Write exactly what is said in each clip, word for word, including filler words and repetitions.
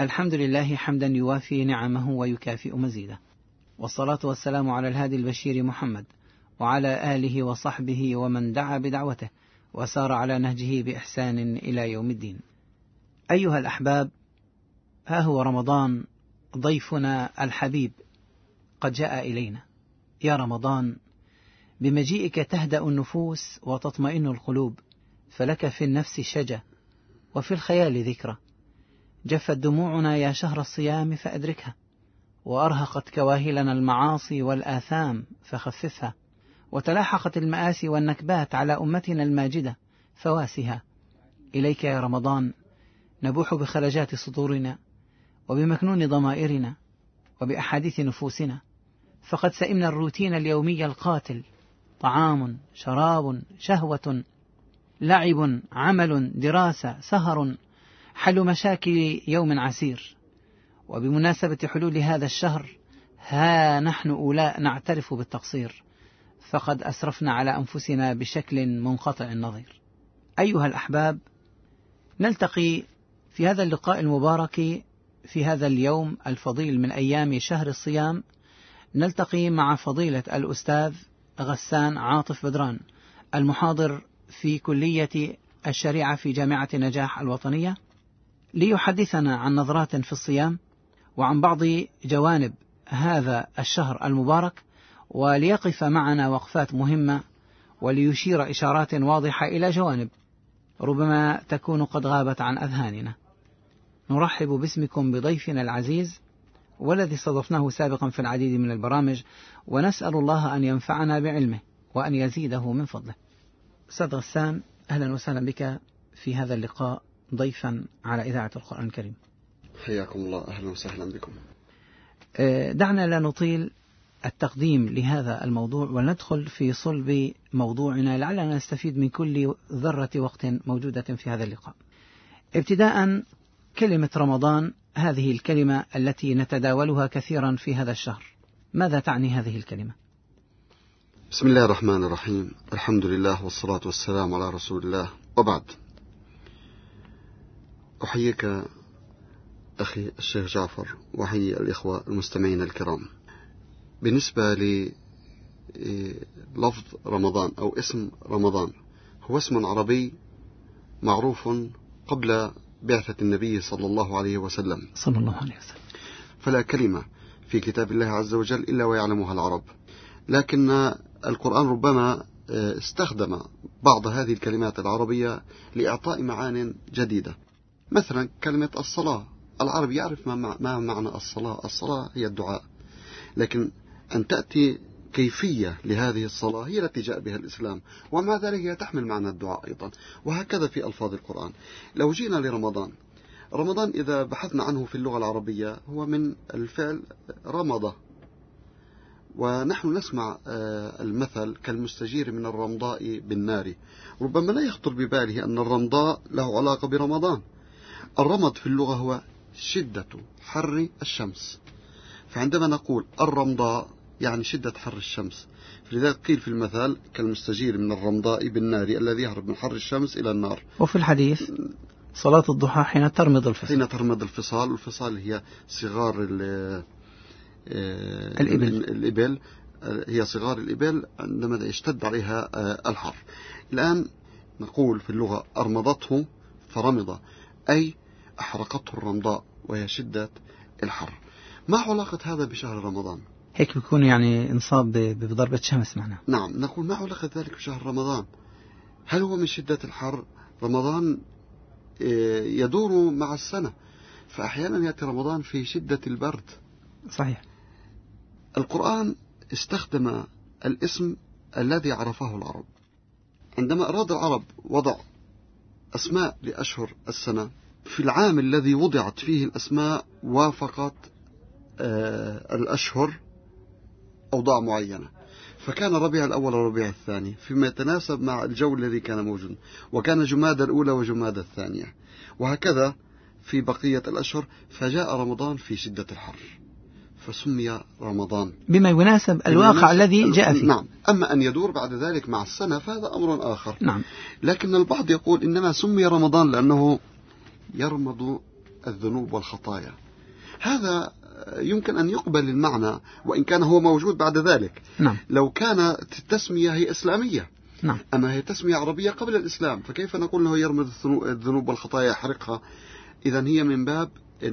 الحمد لله حمدا يوافي نعمه ويكافئ مزيده، والصلاة والسلام على الهادي البشير محمد وعلى آله وصحبه ومن دعا بدعوته وسار على نهجه بإحسان إلى يوم الدين. أيها الأحباب، ها هو رمضان ضيفنا الحبيب قد جاء إلينا. يا رمضان، بمجيئك تهدأ النفوس وتطمئن القلوب، فلك في النفس شجا وفي الخيال ذكرى. جفت دموعنا يا شهر الصيام فأدركها، وأرهقت كواهلنا المعاصي والآثام فخففها، وتلاحقت المآسي والنكبات على أمتنا الماجدة فواسها. إليك يا رمضان نبوح بخرجات صدورنا وبمكنون ضمائرنا وبأحاديث نفوسنا، فقد سئمنا الروتين اليومي القاتل: طعام، شراب، شهوة، لعب، عمل، دراسة، سهر، حل مشاكل يوم عسير. وبمناسبة حلول هذا الشهر ها نحن أولاء نعترف بالتقصير، فقد أسرفنا على أنفسنا بشكل منقطع النظير. أيها الأحباب، نلتقي في هذا اللقاء المبارك في هذا اليوم الفضيل من أيام شهر الصيام. نلتقي مع فضيلة الأستاذ غسان عاطف بدران، المحاضر في كلية الشريعة في جامعة نجاح الوطنية، ليحدثنا عن نظرات في الصيام وعن بعض جوانب هذا الشهر المبارك، وليقف معنا وقفات مهمة وليشير إشارات واضحة إلى جوانب ربما تكون قد غابت عن أذهاننا. نرحب باسمكم بضيفنا العزيز والذي استضفناه سابقا في العديد من البرامج، ونسأل الله أن ينفعنا بعلمه وأن يزيده من فضله. أستاذ غسان، أهلا وسهلا بك في هذا اللقاء ضيفا على إذاعة القرآن الكريم. حياكم الله، أهلا وسهلا بكم. دعنا لا نطيل التقديم لهذا الموضوع وندخل في صلب موضوعنا لعلنا نستفيد من كل ذرة وقت موجودة في هذا اللقاء. ابتداء، كلمة رمضان، هذه الكلمة التي نتداولها كثيرا في هذا الشهر، ماذا تعني هذه الكلمة؟ بسم الله الرحمن الرحيم، الحمد لله والصلاة والسلام على رسول الله، وبعد. أحييك أخي الشيخ جعفر وأحيي الإخوة المستمعين الكرام. بالنسبة للفظ رمضان أو اسم رمضان، هو اسم عربي معروف قبل بعثة النبي صلى الله عليه وسلم صلى الله عليه وسلم، فلا كلمة في كتاب الله عز وجل إلا ويعلمها العرب، لكن القرآن ربما استخدم بعض هذه الكلمات العربية لإعطاء معان جديدة. مثلا كلمة الصلاة، العرب يعرف ما معنى الصلاة. الصلاة هي الدعاء، لكن أن تأتي كيفية لهذه الصلاة هي التي جاء بها الإسلام، ومع ذلك هي تحمل معنى الدعاء أيضا، وهكذا في ألفاظ القرآن. لو جينا لرمضان، رمضان إذا بحثنا عنه في اللغة العربية هو من الفعل رمضة، ونحن نسمع المثل كالمستجير من الرمضاء بالنار. ربما لا يخطر بباله أن الرمضاء له علاقة برمضان. الرمض في اللغة هو شدة حر الشمس، فعندما نقول الرمضاء يعني شدة حر الشمس، فلذلك قيل في المثل كالمستجير من الرمضاء بالنار، الذي يهرب من حر الشمس إلى النار. وفي الحديث صلاة الضحى حين ترمض الفصال، حين ترمض الفصال، والفصال هي صغار الإبل. الإبل هي صغار الإبل عندما يشتد عليها الحر. الآن نقول في اللغة أرمضته فرمض، أي أحرقته الرمضاء وهي شدة الحر. ما علاقة هذا بشهر رمضان؟ هيك بيكون يعني انصاب بضربة شمس معنا. نعم، نقول ما علاقة ذلك بشهر رمضان؟ هل هو من شدة الحر؟ رمضان يدور مع السنة، فأحيانا يأتي رمضان في شدة البرد. صحيح. القرآن استخدم الاسم الذي عرفه العرب. عندما أراد العرب وضع أسماء لأشهر السنة، في العام الذي وضعت فيه الأسماء وافقت آه الأشهر أوضاع معينة، فكان ربيع الأول وربيع الثاني فيما يتناسب مع الجو الذي كان موجود، وكان جمادى الأولى وجمادى الثانية، وهكذا في بقية الأشهر. فجاء رمضان في شدة الحر فسمي رمضان بما يناسب الواقع الذي جاء فيه. نعم. أما أن يدور بعد ذلك مع السنة فهذا أمر آخر. نعم. لكن البعض يقول إنما سمي رمضان لأنه يرمض الذنوب والخطايا. هذا يمكن أن يقبل المعنى وإن كان هو موجود بعد ذلك. نعم. لو كانت التسمية هي إسلامية. نعم. أما هي تسمية عربية قبل الإسلام، فكيف نقول له يرمي الذنوب والخطايا يحرقها؟ إذن هي من باب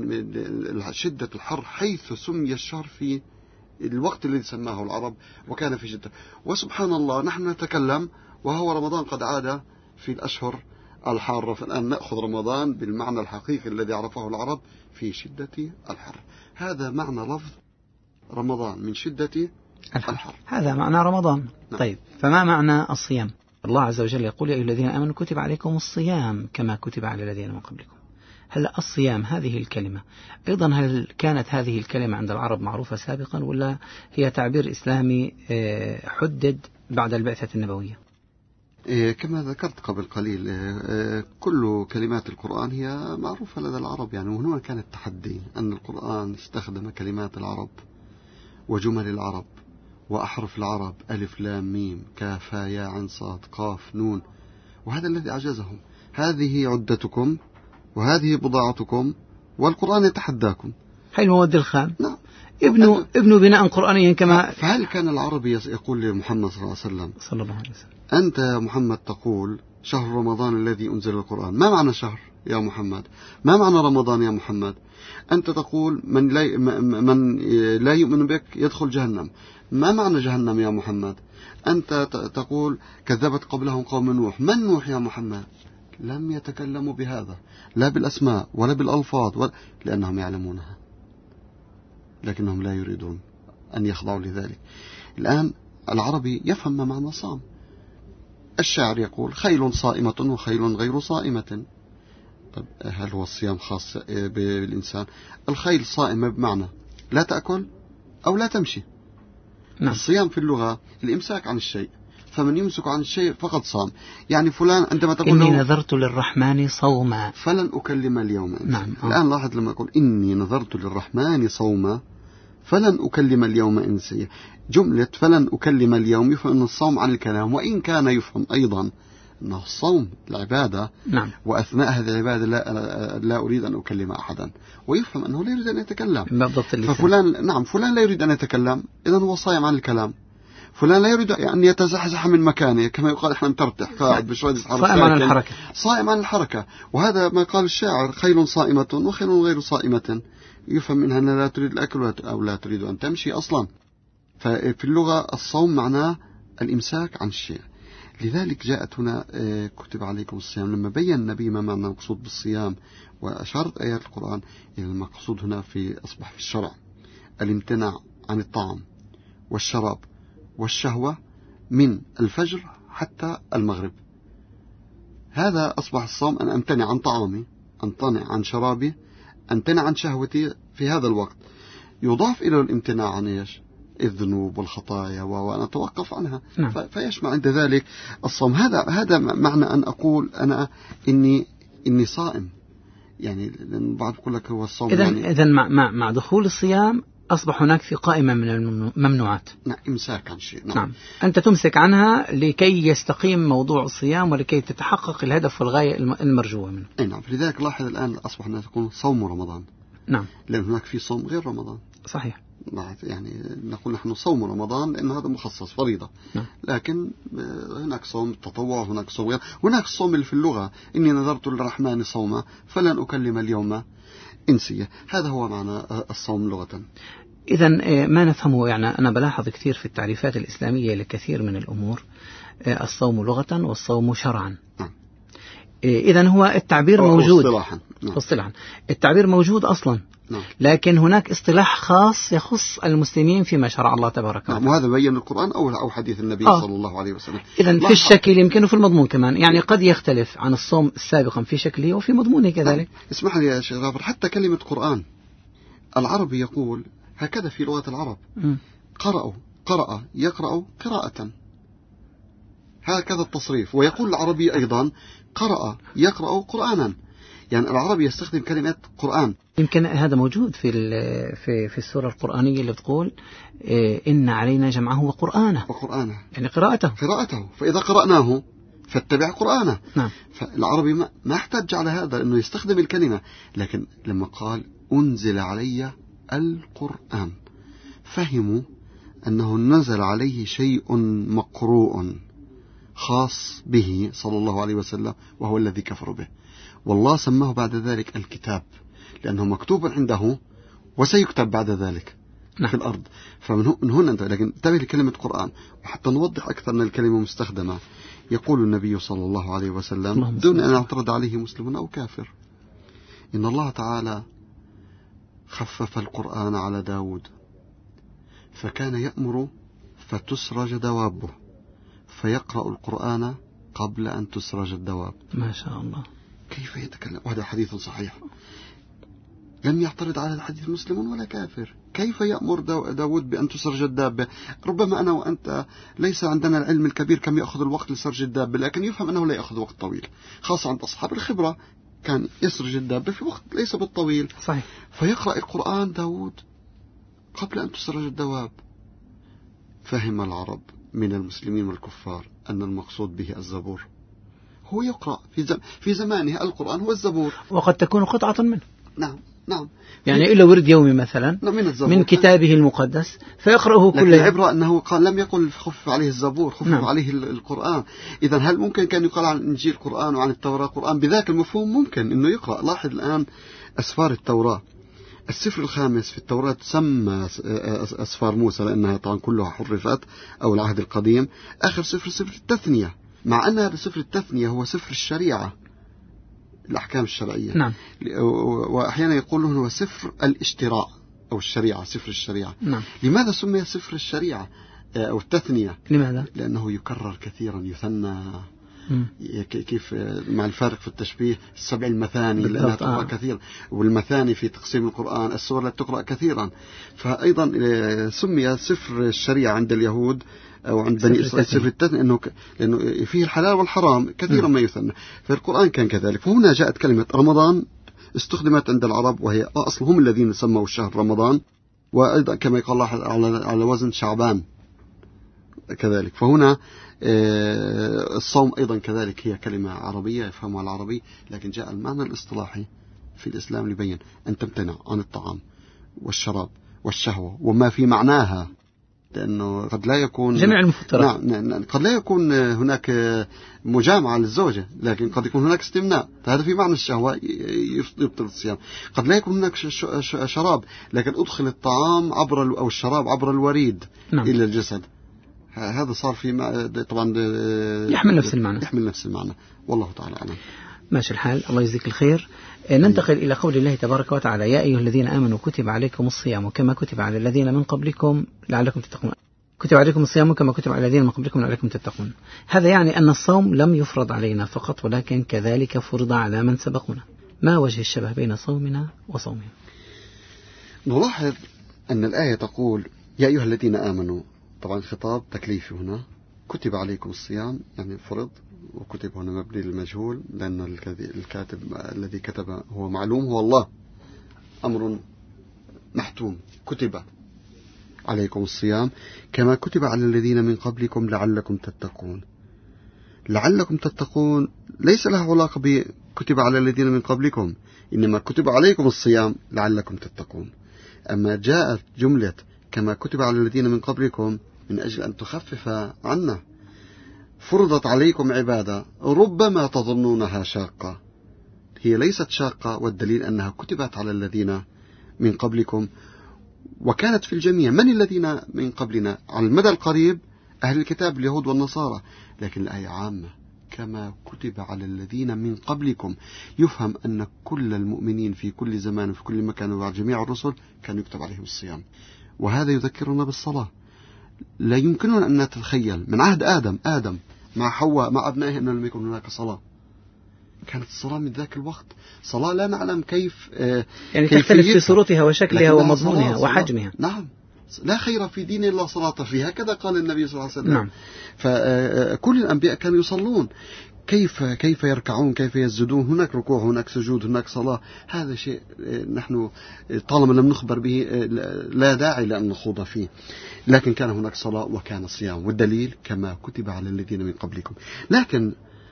شدة الحر، حيث سمي الشهر في الوقت الذي سماه العرب وكان في شدة. وسبحان الله نحن نتكلم وهو رمضان قد عاد في الأشهر الحارة، فالآن نأخذ رمضان بالمعنى الحقيقي الذي عرفه العرب في شدة الحر. هذا معنى لفظ رمضان، من شدة الحر, الحر. هذا معنى رمضان. نعم. طيب فما معنى الصيام؟ الله عز وجل يقول يا أيها الذين آمنوا كتب عليكم الصيام كما كتب على الذين من قبلكم. هل الصيام هذه الكلمة أيضا هل كانت هذه الكلمة عند العرب معروفة سابقا ولا هي تعبير إسلامي حدد بعد البعثة النبوية؟ كما ذكرت قبل قليل كل كلمات القرآن هي معروفة لدى العرب يعني. وهنا كان التحدي أن القرآن استخدم كلمات العرب وجمل العرب وأحرف العرب ألف لام ميم كاف هاء ياء عين صاد قاف نون، وهذا الذي أعجزهم. هذه عدتكم وهذه بضاعتكم والقرآن يتحداكم. هل مواد الخام؟ نعم. ابن ابن بناء قرآنيا كما. فهل كان العربي يقول لمحمد صلى الله عليه وسلم صلى الله عليه وسلم أنت يا محمد تقول شهر رمضان الذي أنزل القرآن، ما معنى شهر يا محمد؟ ما معنى رمضان يا محمد؟ أنت تقول من لا من لا يؤمن بك يدخل جهنم، ما معنى جهنم يا محمد؟ أنت تقول كذبت قبلهم قوم نوح، من نوح يا محمد؟ لم يتكلموا بهذا لا بالأسماء ولا بالألفاظ ولا لأنهم يعلمونها، لكنهم لا يريدون أن يخضعوا لذلك. الآن العربي يفهم ما معنى صام. الشاعر يقول خيل صائمة وخيل غير صائمة. طب هل هو الصيام خاص بالإنسان؟ الخيل صائمة بمعنى لا تأكل أو لا تمشي. نعم. الصيام في اللغة الإمساك عن الشيء، فمن يمسك عن الشيء فقد صام. يعني فلان عندما تقول إني نذرت للرحمن صوما فلن أكلم اليوم إنسيا. نعم. الآن لاحظ لما يقول إني نذرت للرحمن صوما فلن أكلم اليوم إنسيا، جملة فلن أكلم اليوم يفهم أن الصوم عن الكلام، وإن كان يفهم أيضا أنه الصوم العبادة. نعم. وأثناء هذه العبادة لا, لا أريد أن أكلم أحدا، ويفهم أنه لا يريد أن يتكلم. ففلان نعم فلان لا يريد أن يتكلم إذن هو صائم عن الكلام. فلان لا يريد أن يتزحزح من مكانه كما يقال إحنا نترتح قاعد بشوية صائم عن الحركة. صائم عن الحركة. وهذا ما قال الشاعر خيل صائمة وخيل غير صائمة، يفهم منها أنها لا تريد الأكل أو لا تريد أن تمشي أصلا. ففي اللغة الصوم معناه الإمساك عن الشيء. لذلك جاءت هنا كتب عليكم الصيام لما بين النبي ما معنى المقصود بالصيام، وأشارت آيات القرآن إلى المقصود هنا في أصبح في الشرع الامتناع عن الطعام والشراب والشهوة من الفجر حتى المغرب. هذا أصبح الصوم أن أمتنع عن طعامي، أمتنع عن شرابي، أمتنع عن شهوتي في هذا الوقت. يضاف إلى الامتناع عن إيش؟ الذنوب والخطايا وأنا أتوقف عنها. نعم. فيشمع عند ذلك الصوم. هذا هذا معنى أن أقول أنا إني إني صائم. يعني بعض يقول لك هو الصوم إذن يعني إذن مع مع مع دخول الصيام أصبح هناك في قائمة من الممنوعات. نعم. إمساك عن شيء. نعم. نعم. أنت تمسك عنها لكي يستقيم موضوع الصيام ولكي تتحقق الهدف والغاية المرجوة منه. أي نعم. لذلك لاحظ الآن أصبح الناس يقولون صوم رمضان. نعم. لأن هناك في صوم غير رمضان. صحيح. يعني نقول نحن صوم رمضان لأن هذا مخصص فريضة. نعم. لكن هناك صوم التطوع، هناك صوم غير، هناك الصوم اللي في اللغة إني نذرت للرحمن صوما فلن أكلم اليوم إنسيا. هذا هو معنى الصوم لغة. إذن ما نفهمه يعني أنا بلاحظ كثير في التعريفات الإسلامية لكثير من الأمور الصوم لغة والصوم شرعا. نعم. إذن هو التعبير موجود اصطلاحا. نعم. اصطلاحا التعبير موجود أصلا. نعم. لكن هناك اصطلاح خاص يخص المسلمين فيما شرع الله تبارك وتعالى. نعم. وهذا بين القرآن أو أو حديث النبي آه. صلى الله عليه وسلم. إذن في الشكل يمكن في المضمون كمان، يعني قد يختلف عن الصوم السابق في شكله وفي مضمونه كذلك. نعم. اسمح لي يا شيخ غافر، حتى كلمة قرآن العربي يقول هكذا في لغة العرب. م. قرأوا قرأ يقرأ قراءة، هكذا التصريف. ويقول العربي أيضا قرأ يقرأ قرآنا، يعني العربي يستخدم كلمة قرآن. يمكن هذا موجود في في في السورة القرآنية اللي بتقول إن علينا جمعه وقرآنه. وقرآنه يعني قراءته قراءته فإذا قرأناه فاتبع قرآنه. نعم. فالعربي ما, ما احتج على هذا أنه يستخدم الكلمة، لكن لما قال أنزل علي القرآن فهموا أنه نزل عليه شيء مقروء خاص به صلى الله عليه وسلم، وهو الذي كفر به، والله سماه بعد ذلك الكتاب لأنه مكتوب عنده وسيكتب بعد ذلك في الأرض. فمن هنا أنت، لكن انتبه لكلمة قرآن. وحتى نوضح أكثر أن الكلمة مستخدمة، يقول النبي صلى الله عليه وسلم دون أن يعترض عليه مسلم أو كافر: إن الله تعالى خفف القرآن على داود فكان يأمر فتسرج دوابه فيقرأ القرآن قبل أن تسرج الدواب. ما شاء الله. كيف يتكلم؟ وهذا حديث صحيح، لم يعترض على الحديث مسلم ولا كافر. كيف يأمر داود بأن تسرج الدابة؟ ربما أنا وأنت ليس عندنا العلم الكبير كم يأخذ الوقت لسرج الدابة، لكن يفهم أنه لا يأخذ وقت طويل، خاصة عند أصحاب الخبرة كان يسرج الدابة في وقت ليس بالطويل. صحيح. فيقرأ القرآن داود قبل أن تسرج الدواب. فهم العرب من المسلمين والكفار أن المقصود به الزبور. هو يقرأ في, زم في زمانه القرآن هو الزبور، وقد تكون قطعة منه. نعم نعم. يعني إلا ورد يومي مثلا من, من كتابه المقدس فيقرأه كل يوم. العبرة أنه قال لم يقل خفف عليه الزبور، خفف نعم. عليه القرآن. إذا هل ممكن كان يقال عن الإنجيل قرآن وعن التوراة قرآن بذاك المفهوم؟ ممكن إنه يقرأ. لاحظ الآن أسفار التوراة، السفر الخامس في التوراة تسمى أسفار موسى لأنها طبعا كلها حرفت أو العهد القديم. آخر سفر سفر التثنية، مع أن هذا سفر التثنية هو سفر الشريعة، الأحكام الشرعية. نعم. وأحيانا يقولون هو سفر الاشتراء أو الشريعة، سفر الشريعة. نعم. لماذا سمي سفر الشريعة أو التثنية؟ لماذا؟ لأنه يكرر كثيرا، يثنى م. كيف مع الفارق في التشبيه السبع المثاني لأنها تقرأ آه. كثيرا، والمثاني في تقسيم القرآن السور التي تقرأ كثيرا. فأيضا سمي سفر الشريعة عند اليهود أو عند بني إسرائيل سفر التثنية إنه لأنه فيه الحلال والحرام كثيرا م. ما يثنى. فالقرآن كان كذلك. فهنا جاءت كلمة رمضان استخدمت عند العرب، وهي أصل هم الذين سموا الشهر رمضان، وأيضا كما يقال الله على وزن شعبان كذلك. فهنا الصوم أيضا كذلك هي كلمة عربية يفهمها العربي، لكن جاء المعنى الاصطلاحي في الإسلام لبين أن تمتنع عن الطعام والشراب والشهوة وما في معناها، لأنه قد لا يكون جميع المفطرات. نعم، قد لا يكون هناك مجامعة للزوجة، لكن قد يكون هناك استمناء، فهذا في معنى الشهوة يبطل الصيام. قد لا يكون هناك شراب، لكن أدخل الطعام عبر أو الشراب عبر الوريد نعم. إلى الجسد، هذا صار في طبعا يحمل نفس المعنى يحمل نفس المعنى والله تعالى أعلم. ماشي الحال، الله يجزيك الخير. ننتقل إلى قول الله تبارك وتعالى: يا أيها الذين آمنوا كتب عليكم الصيام كما كتب على الذين من قبلكم لعلكم تتقون. كتب عليكم الصيام كما كتب على الذين من قبلكم لعلكم تتقون. هذا يعني أن الصوم لم يفرض علينا فقط، ولكن كذلك فرض على من سبقنا. ما وجه الشبه بين صومنا وصومهم؟ نلاحظ أن الآية تقول يا أيها الذين آمنوا، طبعا خطاب تكليفي هنا، كتب عليكم الصيام يعني فرض، وكتب هنا مبني للمجهول لأن الكاتب الذي كتب هو معلوم هو الله، أمر محتوم. كتب عليكم الصيام كما كتب على الذين من قبلكم لعلكم تتقون. لعلكم تتقون ليس له علاقة بكتب على الذين من قبلكم، إنما كتب عليكم الصيام لعلكم تتقون. أما جاءت جملة كما كتب على الذين من قبلكم من أجل أن تخفف عنا. فرضت عليكم عبادة ربما تظنونها شاقة، هي ليست شاقة، والدليل أنها كتبت على الذين من قبلكم وكانت في الجميع. من الذين من قبلنا؟ على المدى القريب أهل الكتاب اليهود والنصارى، لكن الآية عامة كما كتب على الذين من قبلكم، يفهم أن كل المؤمنين في كل زمان وفي كل مكان وعلى جميع الرسل كان يكتب عليهم الصيام. وهذا يذكرنا بالصلاة. لا يمكننا أن نتخيل من عهد آدم آدم مع حواء مع أبنائه أنه لم يكن هناك صلاة. كانت الصلاة من ذاك الوقت صلاة لا نعلم كيف يعني تختلف في صورتها وشكلها ومضمونها وحجمها. نعم، لا خير في دين الله صلاة فيه، هكذا قال النبي صلى الله عليه وسلم. نعم. فكل الأنبياء كانوا يصلون، كيف كيف يركعون، كيف يسجدون، هناك ركوع هناك سجود هناك صلاة. هذا شيء نحن طالما لم نخبر به لا داعي لأن نخوض فيه، لكن كان هناك صلاة وكان صيام، والدليل كما كتب على الذين من قبلكم. لكن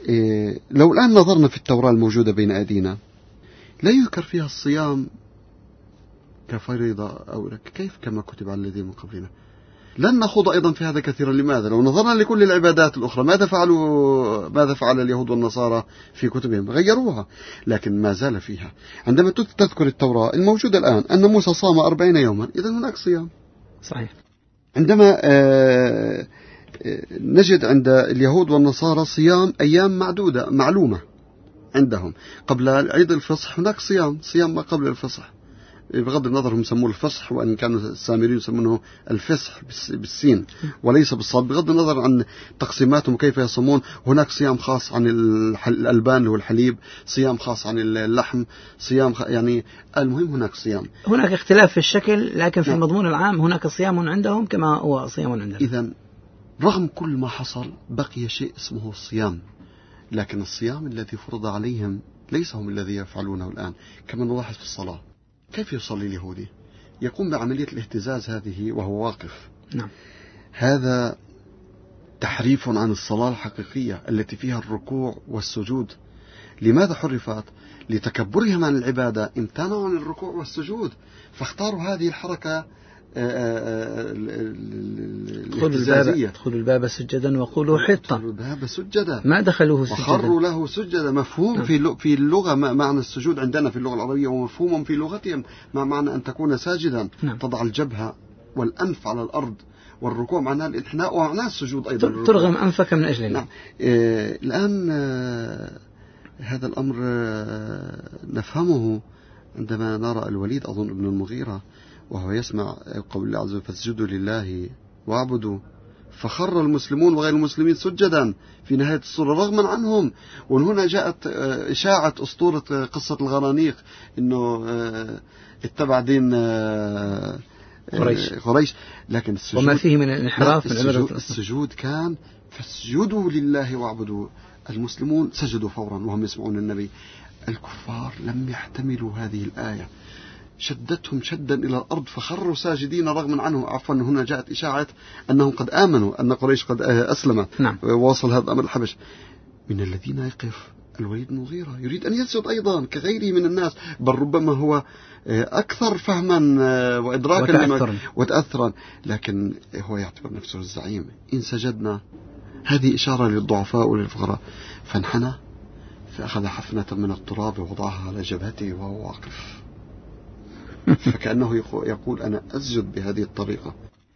إيه لو الآن نظرنا في التوراة الموجودة بين أيدينا لا يذكر فيها الصيام كفريضة أو كيف كما كتب على الذين من قبلنا. لن نخوض أيضا في هذا كثيرا. لماذا؟ لو نظرنا لكل العبادات الأخرى ماذا فعلوا ماذا فعل اليهود والنصارى في كتبهم؟ غيروها، لكن ما زال فيها. عندما تذكر التوراة الموجودة الآن أن موسى صام أربعين يوما، إذا هناك صيام. صحيح. عندما آه نجد عند اليهود والنصارى صيام أيام معدودة معلومة عندهم. قبل عيد الفصح هناك صيام صيام ما قبل الفصح، بغض النظر هم يسموه الفصح، وأن كانوا السامريين يسمونه الفصح بالسين وليس بالصاد، بغض النظر عن تقسيماتهم كيف يصومون. هناك صيام خاص عن الألبان اللي هو الحليب، صيام خاص عن اللحم، صيام خ... يعني المهم هناك صيام. هناك اختلاف في الشكل، لكن في نعم. المضمون العام هناك صيام عندهم كما هو صيام عندنا. إذن رغم كل ما حصل بقي شيء اسمه الصيام، لكن الصيام الذي فرض عليهم ليس هم الذي يفعلونه الآن. كما نلاحظ في الصلاة، كيف يصلي اليهودي؟ يقوم بعملية الاهتزاز هذه وهو واقف. نعم. هذا تحريف عن الصلاة الحقيقية التي فيها الركوع والسجود. لماذا حرفت؟ لتكبرهم عن العبادة امتنعوا عن الركوع والسجود، فاختاروا هذه الحركة الاهتزازية. ادخلوا الباب سجدا وقولوا حطة. الباب سجدا، ما دخلوه سجدا، وخروا له سجدا. مفهوم نعم. في في اللغة معنى السجود عندنا في اللغة العربية، ومفهوم في لغتهم ما معنى أن تكون ساجدا. نعم. تضع الجبهة والأنف على الأرض، والركوع معناه الانحناء ومعناه السجود أيضا. ترغم أنفك من أجل الله. نعم. آه الآن آه هذا الأمر آه نفهمه عندما نرى الوليد أظن ابن المغيرة وهو يسمع قول الله عز وجل فاسجدوا لله واعبدوا، فخر المسلمون وغير المسلمين سجدا في نهاية السورة رغما عنهم. وهنا جاءت إشاعة أسطورة قصة الغرانيق إنه اتبع دين قريش, قريش. لكن السجود وما فيه من الانحراف من السجود, السجود كان فاسجدوا لله واعبدوا. المسلمون سجدوا فورا وهم يسمعون النبي. الكفار لم يحتملوا هذه الآية، شدتهم شدا إلى الأرض فخروا ساجدين رغما عنه. عفوا هنا جاءت إشاعة أنهم قد آمنوا أن قريش قد أسلمت. نعم. ووصل هذا الأمر الحبش. من الذين يقف الوليد بن المغيرة يريد أن يسجد أيضا كغيره من الناس، بل ربما هو أكثر فهما وإدراكا وتأثرا، لكن هو يعتبر نفسه الزعيم. إن سجدنا هذه إشارة للضعفاء وللفقراء، فانحنى فأخذ حفنة من التراب ووضعها على جبهته وهو واقف، فكأنه يقول أنا أسجد بهذه الطريقة.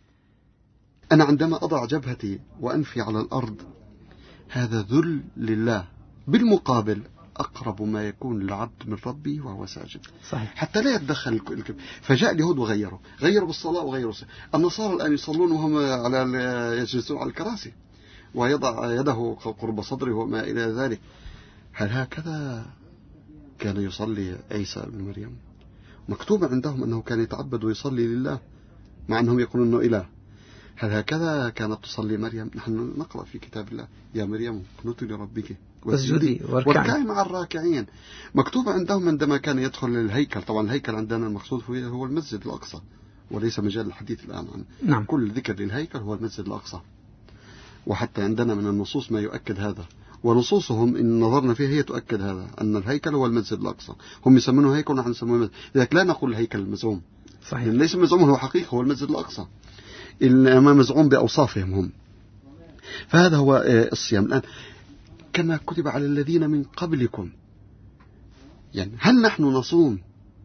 أنا عندما أضع جبهتي وأنفي على الأرض هذا ذل لله، بالمقابل أقرب ما يكون العبد من ربي وهو ساجد. صحيح. حتى لا يتدخل الكل. فجاء اليهود وغيروا غيروا بالصلاة وغيروا الصلاة. النصارى الآن يصلون وهم على يجلسون على الكراسي ويضع يده قرب صدره وما إلى ذلك. هل هكذا كان يصلي عيسى ابن مريم؟ مكتوب عندهم أنه كان يتعبد ويصلي لله مع أنهم يقولون أنه إله. هل هكذا كانت تصلي مريم؟ نحن نقرأ في كتاب الله يا مريم قنوتي لربك واسجدي واركعي مع الراكعين. مكتوب عندهم عندما كان يدخل الهيكل، طبعا الهيكل عندنا المقصود هو المسجد الأقصى وليس مجال الحديث الآن عن نعم. كل ذكر للهيكل هو المسجد الأقصى، وحتى عندنا من النصوص ما يؤكد هذا، ونصوصهم إن نظرنا فيها هي تؤكد هذا أن الهيكل هو المسجد الأقصى. هم يسمونه هيكل ونحن نسمونه مسجد، لذلك لا نقول الهيكل المزعوم. صحيح. ليس مزعوم، هو حقيقة هو المسجد الأقصى، إنما مزعوم بأوصافهم هم. فهذا هو الصيام الآن كما كتب على الذين من قبلكم. يعني هل نحن نصوم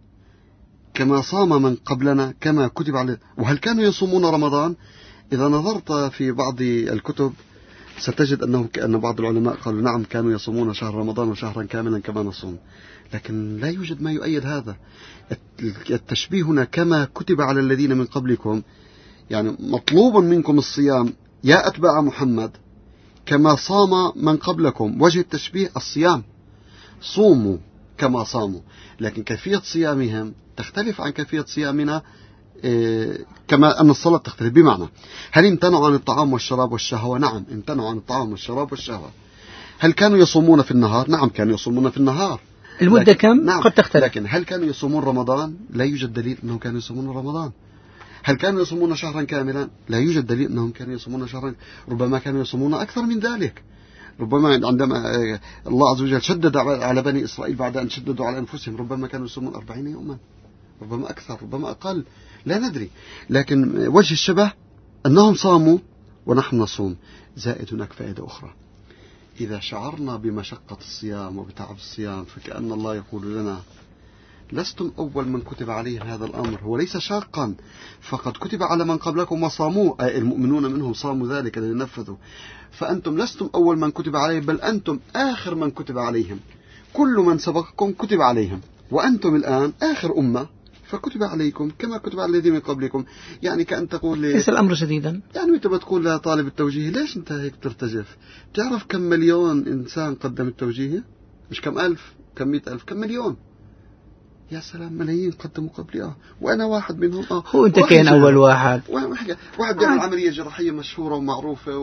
كما صام من قبلنا كما كتب على، وهل كانوا يصومون رمضان؟ إذا نظرت في بعض الكتب ستجد أنهم أن بعض العلماء قالوا نعم كانوا يصومون شهر رمضان وشهرا كاملا كما نصوم، لكن لا يوجد ما يؤيد هذا. التشبيه هنا كما كتب على الذين من قبلكم، يعني مطلوب منكم الصيام يا أتباع محمد كما صام من قبلكم. وجه التشبيه الصيام، صوموا كما صاموا، لكن كيفية صيامهم تختلف عن كيفية صيامنا، إيه كما أن الصلاة تختلف. بمعنى هل امتنعوا عن الطعام والشراب والشهوة؟ نعم امتنعوا عن الطعام والشراب والشهوة. هل كانوا يصومون في النهار؟ نعم كانوا يصومون في النهار. المدة كم؟ نعم قد تختلف. لكن هل كانوا يصومون رمضان؟ لا يوجد دليل أنهم كانوا يصومون رمضان. هل كانوا يصومون شهرا كاملا؟ لا يوجد دليل أنهم كانوا يصومون شهرا، ربما كانوا يصومون أكثر من ذلك. ربما عندما الله عز وجل شدد على بني إسرائيل بعد أن شددوا على أنفسهم ربما كانوا يصومون أربعين يوما، ربما أكثر ربما أقل، لا ندري. لكن وجه الشبه أنهم صاموا ونحن نصوم. زائد هناك فائدة أخرى، إذا شعرنا بمشقة الصيام وبتعب الصيام فكأن الله يقول لنا لستم أول من كتب عليه هذا الأمر، هو ليس شاقا، فقد كتب على من قبلكم وصاموا، أي المؤمنون منهم صاموا ذلك الذي نفذوا، فأنتم لستم أول من كتب عليه بل أنتم آخر من كتب عليهم. كل من سبقكم كتب عليهم وأنتم الآن آخر أمة فكتب عليكم كما كتب على الذين من قبلكم. يعني كأن تقول لي ليس الأمر شديدا. يعني أنت بتقول لطالب التوجيه ليش أنت هيك ترتجف؟ تعرف كم مليون إنسان قدم التوجيه؟ مش كم ألف، كم مئة ألف، كم مليون. يا سلام، ملايين قدموا قبلي اه وأنا واحد منهم اه هو أنت كان أول واحد. واحد بيعمل عملية جراحية مشهورة ومعروفة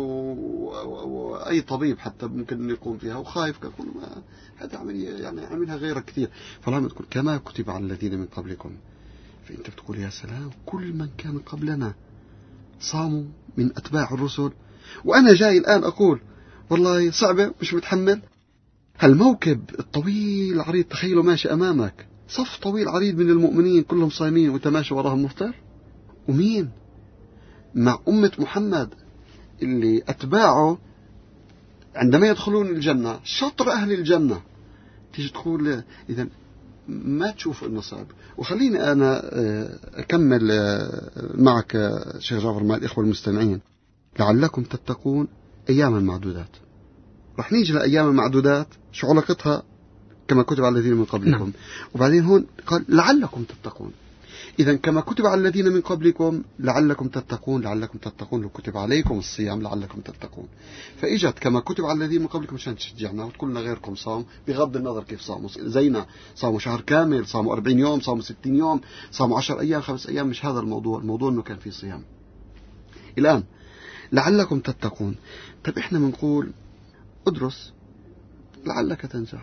وأي طبيب حتى ممكن يقوم فيها وخايف يقول هذه عملية يعني عملها غيرك كثير. فلما تقول كما كتب على الذين من قبلكم، فأنت بتقول يا سلام كل من كان قبلنا صاموا من أتباع الرسل، وأنا جاي الآن أقول والله صعبة مش متحمل. هالموكب الطويل العريض تخيلوا ماشي أمامك صف طويل عريض من المؤمنين كلهم صايمين وتماشى وراهم مفطر، ومين مع أمة محمد اللي أتباعه عندما يدخلون الجنة شطر أهل الجنة، تيجي تقول إذا ما تشوف إنه صعب. وخليني أنا أكمل معك شيخ جعفر مع الإخوة المستمعين. لعلكم تتقون أياما معدودات، رح نيجي لأيام معدودات شو علاقتها كما كتب على الذين من قبلكم. نعم. وبعدين هون قال لعلكم تتقون. إذا كما كتب على الذين من قبلكم لعلكم تتقون، لعلكم تتقون لو كتب عليكم الصيام لعلكم تتقون. فإجت كما كتب على الذين من قبلكم عشان تشجعنا وتقول لنا غيركم صام بغض النظر كيف صاموا، زينا صاموا شهر كامل، صاموا أربعين يوم، صاموا ستين يوم، صاموا عشر أيام، خمس أيام، مش هذا الموضوع. الموضوع أنه كان في صيام. الآن لعلكم تتقون. طب إحنا بنقول ادرس لعلك تنجح.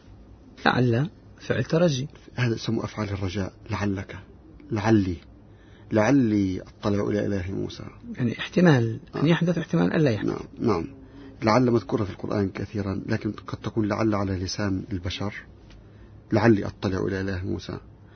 لعل فعل ترجي، هذا يسمى أفعال الرجاء. لعلك، لعلي، لعلي أطلع إلى إله موسى، يعني احتمال أن يحدث احتمال أن لا يحدث. نعم نعم. لعل مذكورة في القرآن كثيرا، لكن قد تكون لعل على لسان البشر. لعلي أطلع إلى إله موسى،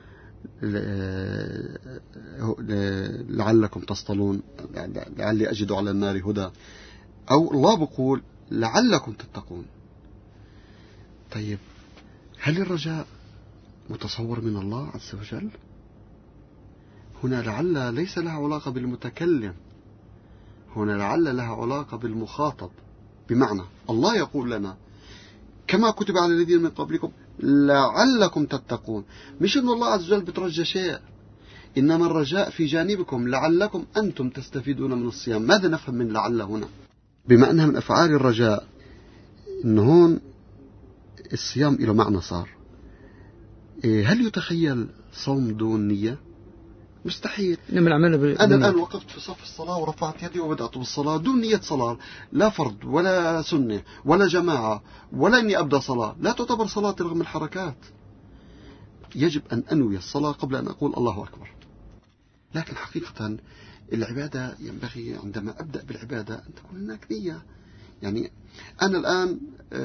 لعلكم تصطلون، لعلي أجد على النار هدى، أو الله بقول لعلكم تتقون. طيب هل الرجاء متصور من الله عز وجل؟ هنا لعل ليس لها علاقة بالمتكلم، هنا لعل لها علاقة بالمخاطب. بمعنى الله يقول لنا كما كتب على الذين من قبلكم لعلكم تتقون، مش أن الله عز وجل بترجى شيء، إنما الرجاء في جانبكم لعلكم أنتم تستفيدون من الصيام. ماذا نفهم من لعل هنا؟ بما أنها من أفعال الرجاء، إن هون الصيام له معنى صار. هل يتخيل صوم دون نية؟ مستحيل. أنا الآن وقفت في صف الصلاة ورفعت يدي وبدأت بالصلاة دون نية صلاة، لا فرض ولا سنة ولا جماعة ولا إني أبدأ صلاة، لا تعتبر صلاة رغم الحركات. يجب أن أنوي الصلاة قبل أن أقول الله أكبر. لكن حقيقة العبادة ينبغي عندما أبدأ بالعبادة أن تكون هناك نية. يعني أنا الآن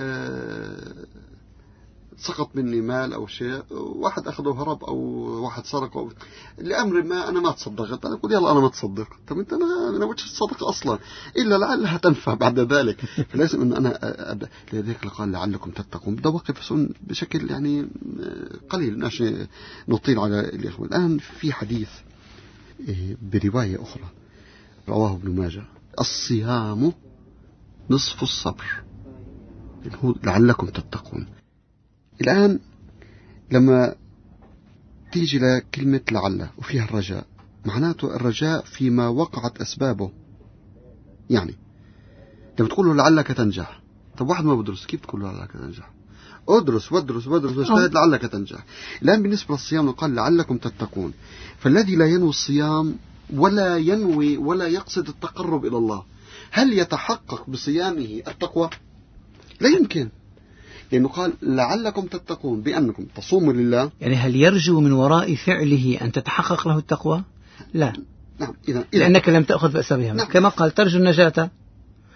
سقط مني مال أو شيء، واحد أخذه هرب أو واحد سرقه لأمر ما، أنا ما تصدقت، أنا أقول يلا أنا ما تصدق. طب أنت أنا أنا وجه الصدقة أصلا إلا لعلها تنفع بعد ذلك. فلازم أن أنا أبدأ. لذلك قال لعلكم تتقون. بدأ وقف بشكل يعني قليل ناش نطيل على الإخوة. الآن في حديث برواية أخرى رواه ابن ماجه: الصيام نصف الصبر، لعلكم تتقون. الآن لما تيجي لكلمة لعل وفيها الرجاء، معناته الرجاء فيما وقعت أسبابه. يعني لما تقول له لعلك تنجح، طب واحد ما بدرس كيف تقول له لعلك تنجح؟ أدرس وادرس وادرس واجتهد لعلك تنجح. الآن بالنسبة للصيام قال لعلكم تتقون. فالذي لا ينوي الصيام ولا ينوي ولا يقصد التقرب إلى الله، هل يتحقق بصيامه التقوى؟ لا يمكن، لأنه قال لعلكم تتقون بأنكم تصوموا لله. يعني هل يرجو من وراء فعله أن تتحقق له التقوى؟ لا. نعم. إذن لأنك لم تأخذ بأسبابها. نعم. كما قال ترجو النجاة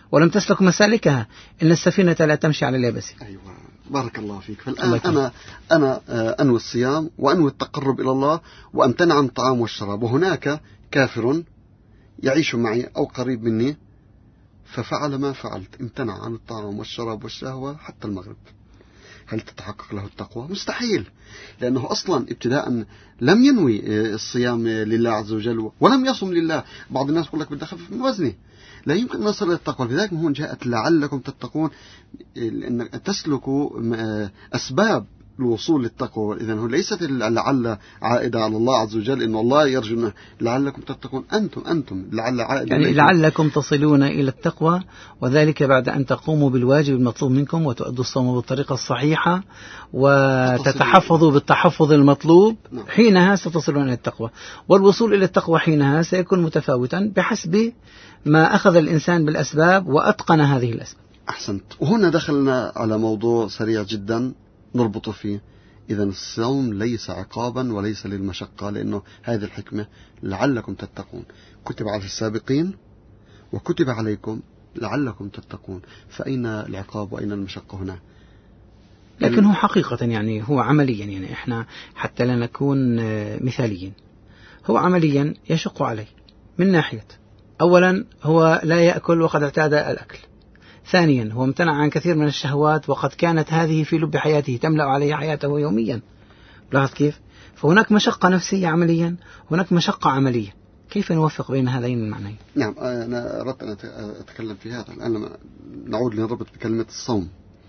ولم تسلكوا مسالكها، إن السفينة لا تمشي على اليابس. أيوة، بارك الله فيك. فالآن أنا أنا أنوي الصيام وأنوي التقرب إلى الله وأمتنع عن الطعام والشراب، وهناك كافر يعيش معي أو قريب مني ففعل ما فعلت، امتنع عن الطعام والشراب والشهوة حتى المغرب. هل تتحقق له التقوى؟ مستحيل، لأنه أصلا ابتداء لم ينوي الصيام لله عز وجل ولم يصم لله. بعض الناس يقول لك بدي أخفف من وزني، لا يمكن أن نصل إلى التقوى. لذلك هون جاءت لعلكم تتقون، أن تسلكوا أسباب الوصول للتقوى. إذن هو ليست لعل عائدة على الله عز وجل، إن الله يرجو لعلكم تتقون. أنتم أنتم لعل عائدة، يعني لعلكم تصلون إلى التقوى، وذلك بعد أن تقوموا بالواجب المطلوب منكم وتؤدوا الصوم بالطريقة الصحيحة وتتحفظوا بالتحفظ المطلوب، حينها ستصلون إلى التقوى. والوصول إلى التقوى حينها سيكون متفاوتا بحسب ما أخذ الإنسان بالأسباب وأتقن هذه الأسباب. أحسنت. وهنا دخلنا على موضوع سريع جدا نربط فيه. إذا الصوم ليس عقابا وليس للمشقة، لأنه هذه الحكمة لعلكم تتقون. كتب على السابقين وكتب عليكم لعلكم تتقون، فأين العقاب وأين المشقة هنا؟ لكن هو حقيقة يعني هو عمليا، يعني إحنا حتى لا نكون مثاليين، هو عمليا يشق عليه من ناحية، أولا هو لا يأكل وقد اعتاد الأكل، ثانيا هو امتنع عن كثير من الشهوات وقد كانت هذه في لب حياته تملأ عليه حياته يوميا. لاحظ كيف؟ فهناك مشقة نفسية عمليا، هناك مشقة عملية. كيف نوفق بين هذين المعنيين؟ نعم، أنا أردت أن أتكلم في هذا الآن. لما نعود لنربط بكلمة الصوم،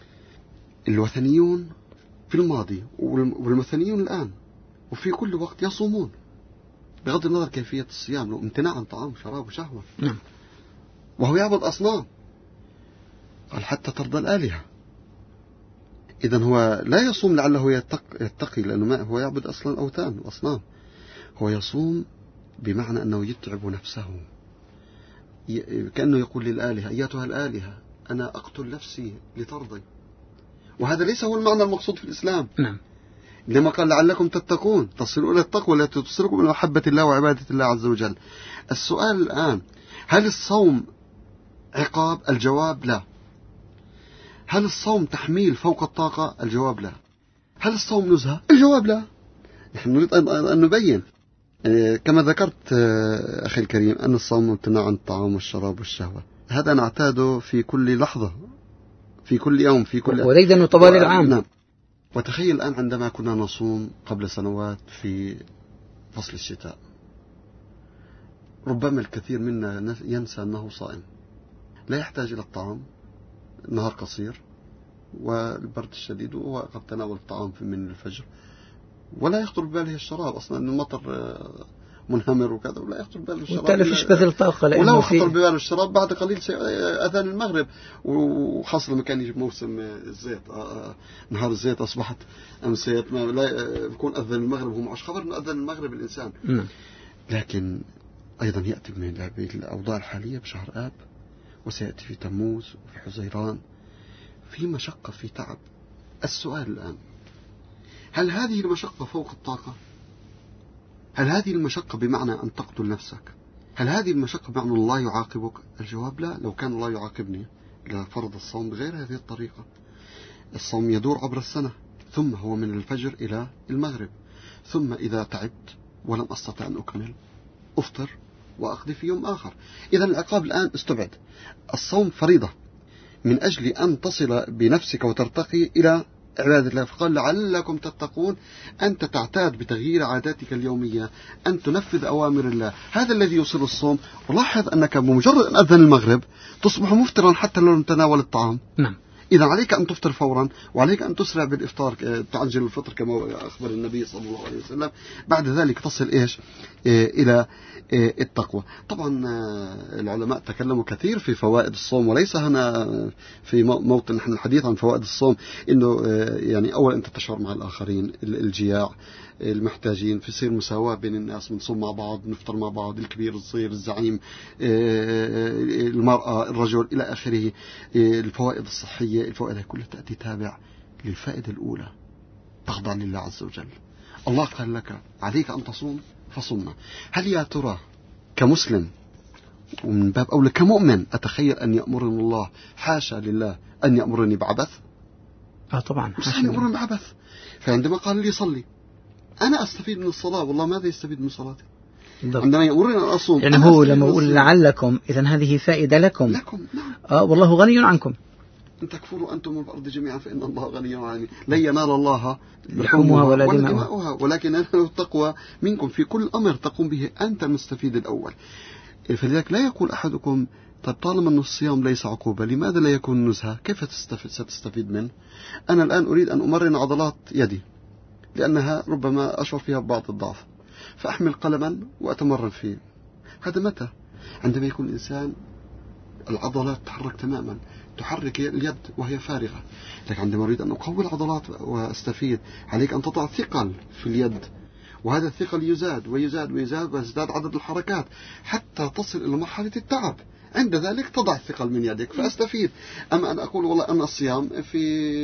الوثنيون في الماضي والوثنيون الآن وفي كل وقت يصومون بغض النظر كيفية الصيام، لو امتناع عن طعام وشراب وشهوة. نعم. وهو يعبد أصنام، قال حتى ترضى الآلهة. إذن هو لا يصوم لعله يتقي، لأنه ما هو يعبد أصلا أوثان وأصنام. هو يصوم بمعنى أنه يتعب نفسه، كأنه يقول للآلهة أيتها الآلهة أنا أقتل نفسي لترضي. وهذا ليس هو المعنى المقصود في الإسلام. نعم. لما قال لعلكم تتقون، تصلوا إلى التقوى التي تصلكم إلى محبة الله وعبادة الله عز وجل. السؤال الآن، هل الصوم عقاب؟ الجواب لا. هل الصوم تحميل فوق الطاقة؟ الجواب لا. هل الصوم نزهة؟ الجواب لا. نحن نريد أن نبين كما ذكرت أخي الكريم أن الصوم امتناع عن الطعام والشراب والشهوة، هذا نعتاده في كل لحظة، في كل يوم، في كل وليدا طوال العام. نعم. وتخيل الآن عندما كنا نصوم قبل سنوات في فصل الشتاء، ربما الكثير منا ينسى أنه صائم، لا يحتاج إلى الطعام، النهار قصير والبرد الشديد وهو قد تناول الطعام من الفجر، ولا يخطر بباله الشراب أصلا، المطر منهمر وكذا، ولا يخطر بباله الشراب، وبالتالي فيش بذل طاقة. ولو خطر بباله الشراب بعد قليل أذان المغرب، وخاصة لما كان يجي موسم الزيت، نهار الزيت أصبحت أمسيات ما لا يكون أذان المغرب، هو معش خبر أنه أذان المغرب الإنسان. م. لكن أيضا يأتي من الأوضاع الحالية بشهر آب، وسيأتي في تموز وفي حزيران، في مشقة، في تعب. السؤال الآن، هل هذه المشقة فوق الطاقة؟ هل هذه المشقة بمعنى أن تقتل نفسك؟ هل هذه المشقة بمعنى الله يعاقبك؟ الجواب لا. لو كان الله يعاقبني لفرض الصوم بغير هذه الطريقة. الصوم يدور عبر السنة، ثم هو من الفجر إلى المغرب، ثم إذا تعبت ولم أستطع أن أكمل أفطر وأقضي في يوم آخر. إذن العقاب الآن استبعد. الصوم فريضة من أجل أن تصل بنفسك وترتقي إلى عبادة الله. فقال لعلكم تتقون، أنت تعتاد بتغيير عاداتك اليومية، أن تنفذ أوامر الله، هذا الذي يوصل الصوم. ولاحظ أنك بمجرد أن أذن المغرب تصبح مفطرا حتى لو لم تناول الطعام. نعم. إذا عليك أن تفطر فورا، وعليك أن تسرع بالإفطار، تعجل الفطر كما أخبر النبي صلى الله عليه وسلم. بعد ذلك تصل إيش إلى التقوى. طبعا العلماء تكلموا كثير في فوائد الصوم، وليس هنا في موطن نحن الحديث عن فوائد الصوم، إنه يعني أولا أنت تشعر مع الآخرين، الجياع، المحتاجين، في يصير مساواة بين الناس، بنصوم مع بعض، نفطر مع بعض، الكبير الصغير الزعيم المرأة الرجل إلى آخره. الفوائد الصحية، الفوائد كلها تأتي تابع للفائدة الأولى، تخضع لله عز وجل. الله قال لك عليك أن تصوم فصمنا. هل يا ترى كمسلم ومن باب أولى كمؤمن أتخيل أن يأمرني الله، حاشا لله أن يأمرني بعبث. آه طبعا مستحيل يأمرني بعبث. فعندما قال لي صلي أنا أستفيد من الصلاة، والله ماذا يستفيد من صلاتي؟ بالضبط. عندما يأمرني أن أصوم يعني هو لما يقول لعلكم، إذن هذه فائدة لكم. لكم نعم. آه والله غني عنكم. إن تكفروا أنتم الأرض جميعا فإن الله غني عني. لن ينال الله لحومها ولا دماؤها، ولكن ينال التقوى منكم. في كل أمر تقوم به أنت المستفيد الأول. فلذلك لا يقول أحدكم طب طالما أن الصيام ليس عقوبة لماذا لا يكون نزهة؟ كيف تستفيد ستستفيد منه؟ أنا الآن أريد أن أمرن عضلات يدي لأنها ربما أشعر فيها ببعض الضعف، فأحمل قلما وأتمرن فيه. هذا متى؟ عندما يكون الإنسان العضلات تحرك تماما، تحرك اليد وهي فارغة. لكن عندما أريد أن أقوي العضلات وأستفيد عليك أن تضع ثقل في اليد، وهذا الثقل يزاد ويزاد ويزاد ويزداد عدد الحركات حتى تصل إلى مرحلة التعب. عند ذلك تضع الثقل من يدك فأستفيد. أما أن أقول والله أن الصيام في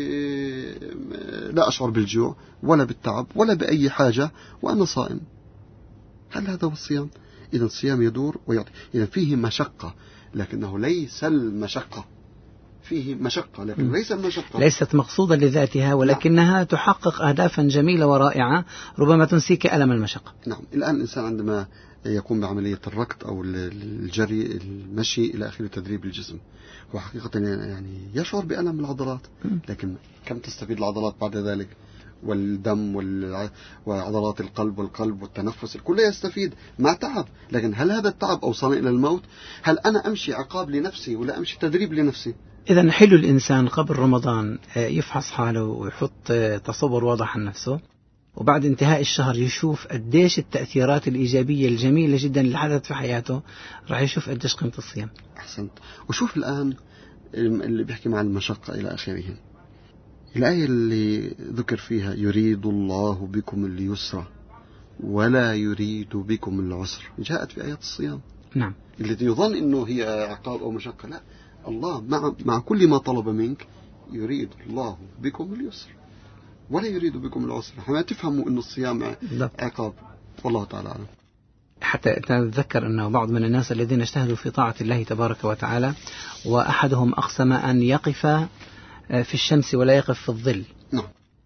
لا أشعر بالجوع ولا بالتعب ولا بأي حاجة وأنا صائم، هل هذا هو الصيام؟ إذا الصيام يدور ويعطي. إذا فيه مشقة لكنه ليس المشقة، فيه مشقة لكن ليس المشقة، ليست مقصودة لذاتها ولكنها نعم. تحقق أهدافا جميلة ورائعة ربما تنسيك ألم المشقة. نعم. الآن الإنسان عندما يقوم بعملية الركض أو الجري المشي إلى آخر تدريب الجسم هو حقيقة يعني يشعر بألم العضلات، لكن كم تستفيد العضلات بعد ذلك؟ والدم وعضلات القلب والقلب والتنفس الكل يستفيد مع تعب. لكن هل هذا التعب أوصلني إلى الموت؟ هل أنا أمشي عقاب لنفسي ولا أمشي تدريب لنفسي؟ إذا حلو الإنسان قبل رمضان يفحص حاله ويحط تصور واضح عن نفسه، وبعد انتهاء الشهر يشوف قديش التأثيرات الإيجابية الجميلة جدا اللي حدثت في حياته، راح يشوف قديش قيمة الصيام. أحسنت. وشوف الآن اللي بيحكي مع المشقة إلى آخره، الآية اللي ذكر فيها يريد الله بكم اليسر ولا يريد بكم العسر، جاءت في آيات الصيام. نعم. التي يظن أنه هي عقاب أو مشقة، لا، الله مع مع كل ما طلب منك يريد الله بكم اليسر ولا يريد بكم العسر. ما تفهموا أن الصيام عقاب، والله تعالى أعلم. حتى نتذكر أنه بعض من الناس الذين اجتهدوا في طاعة الله تبارك وتعالى وأحدهم أقسم أن يقف في الشمس ولا يقف في الظل. نعم.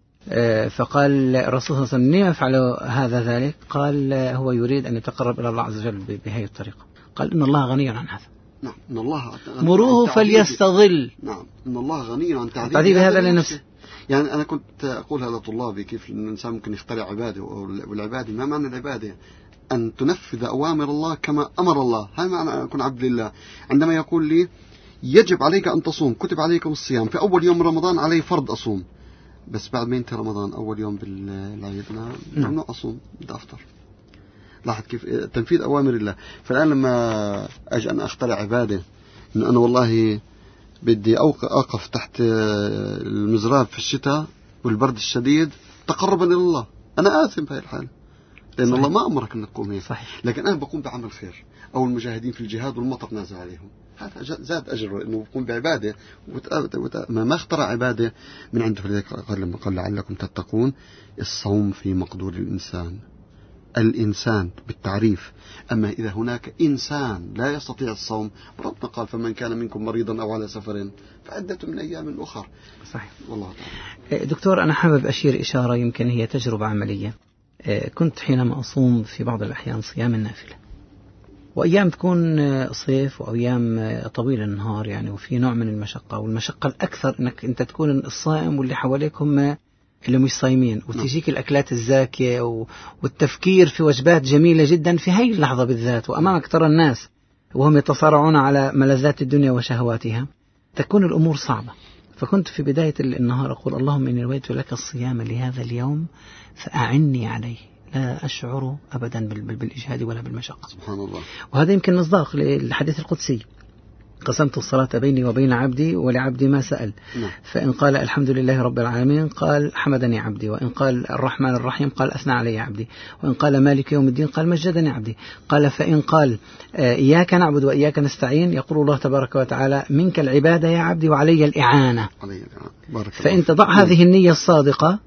فقال الرسول صلى الله عليه وسلم لما يفعل هذا ذلك؟ قال هو يريد أن يتقرب إلى الله عز وجل بهذه الطريقة. قال إن الله غني عن هذا. نعم. إن الله مروه فليستظل. نعم. إن الله غني عن تعذيب هذا لنفسه. يعني أنا كنت أقولها لطلابي كيف الإنسان ممكن يخترع عبادة، والعبادة ما معنى العبادة؟ أن تنفذ أوامر الله كما أمر الله، هذا معنى أن أكون عبد لله. عندما يقول لي يجب عليك أن تصوم، كتب عليكم الصيام في أول يوم رمضان علي فرض أصوم، بس بعد ما ينتهي رمضان أول يوم بالعيد ممنوع أصوم، بدي أفطر. لاحظ كيف تنفيذ أوامر الله. فالآن لما أجي أن أخترع عبادة إن أنا والله بدي أقف تحت المزراب في الشتاء والبرد الشديد تقربا إلى الله، أنا آثم في هذه الحالة لأن صحيح. الله ما أمرك أن تقوم هيك. صحيح. لكن أنا بقوم بعمل خير، أو المجاهدين في الجهاد والمطر نازل عليهم، هذا زاد أجر إنه بقوم بعبادة ما اخترع عبادة من عنده. فلذلك قال لما قال لعلكم تتقون، الصوم في مقدور الإنسان، الإنسان بالتعريف. أما إذا هناك إنسان لا يستطيع الصوم، ربنا قال فمن كان منكم مريضا أو على سفر فعدة من أيام أخر. صحيح. والله تعالى. دكتور أنا حابب أشير إشارة يمكن هي تجربة عملية. كنت حينما أصوم في بعض الأحيان صيام النافلة، وأيام تكون صيف وأيام طويلة النهار يعني، وفي نوع من المشقة، والمشقة الأكثر أنك أنت تكون الصائم واللي حواليك هم اللي مش صايمين، وتجيك الأكلات الزاكية والتفكير في وجبات جميلة جدا في هاي اللحظة بالذات، وأمامك ترى الناس وهم يتصارعون على ملذات الدنيا وشهواتها، تكون الأمور صعبة. فكنت في بداية النهار أقول اللهم إني نويت لك الصيام لهذا اليوم فأعني عليه، لا أشعر أبدا بالإجهاد ولا بالمشقة. سبحان الله. وهذا يمكن مصداق للحديث القدسي، قسمت الصلاة بيني وبين عبدي ولعبدي ما سأل. نعم. فإن قال الحمد لله رب العالمين قال حمدني عبدي، وإن قال الرحمن الرحيم قال أثنى علي عبدي، وإن قال مالك يوم الدين قال مجدني عبدي. قال فإن قال إياك نعبد وإياك نستعين يقول الله تبارك وتعالى منك العبادة يا عبدي وعلي الإعانة. علي الإعانة. بارك الله. فإن تضع هذه النية الصادقة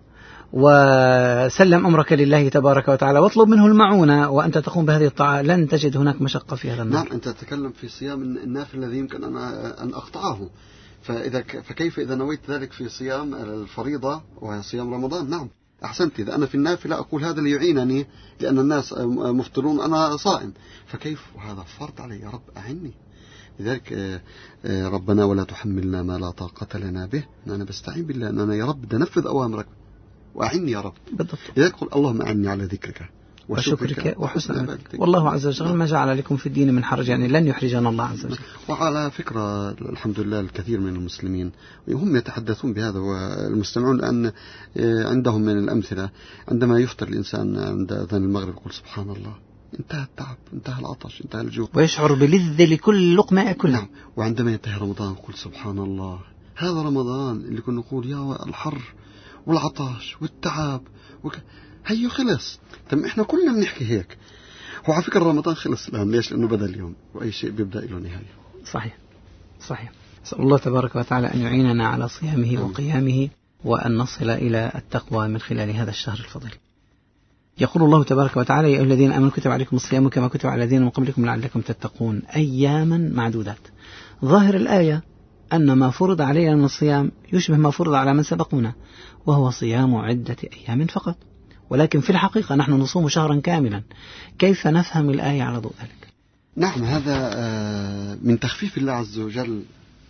وسلم أمرك لله تبارك وتعالى واطلب منه المعونة وأنت تقوم بهذه الطاعة، لن تجد هناك مشقة في هذا النار. نعم، أنت تتكلم في صيام النافل الذي يمكن أن أن أقطعه، فإذا فكيف إذا نويت ذلك في صيام الفريضة وهي صيام رمضان؟ نعم أحسنت، إذا أنا في النافلة أقول هذا اللي يعينني لأن الناس مفطرون أنا صائم، فكيف وهذا فرض علي، يا رب أعني. لذلك ربنا ولا تحملنا ما لا طاقة لنا به، أنا بستعين بالله أن أنا يا رب ننفذ أوامرك وأعني يا رب. بالضبط. لذلك قل اللهم أعني على ذكرك وشكرك وحسن عبادتك. والله عز وجل ما جعل لكم في الدين من حرج، يعني لن يحرجنا الله عز وجل. وعلى فكرة الحمد لله الكثير من المسلمين هم يتحدثون بهذا، والمستمعون الآن عندهم من الأمثلة عندما يفطر الإنسان عند أذان المغرب يقول سبحان الله انتهى التعب، انتهى العطش، انتهى الجوع، ويشعر بلذة لكل لقمة يأكلها. نعم. وعندما ينتهي رمضان يقول سبحان الله هذا رمضان اللي كنا نقول يا الحر والعطش والتعب وك... هيو خلص. طب احنا كلنا بنحكي هيك، هو على فكرة رمضان خلص الآن. ليش؟ لأنه بدأ اليوم وأي شيء بيبدأ له نهاية. صحيح صحيح. أسأل الله تبارك وتعالى أن يعيننا على صيامه أم. وقيامه، وأن نصل إلى التقوى من خلال هذا الشهر الفضيل. يقول الله تبارك وتعالى: يا أيها الذين آمنوا كتب عليكم الصيام كما كتب على الذين من قبلكم لعلكم تتقون أياما معدودات. ظاهر الآية أن ما فرض علينا من الصيام يشبه ما فرض على من سبقونا، وهو صيام عدة أيام فقط، ولكن في الحقيقة نحن نصوم شهرا كاملا. كيف نفهم الآية على ضوء ذلك؟ نعم، هذا من تخفيف الله عز وجل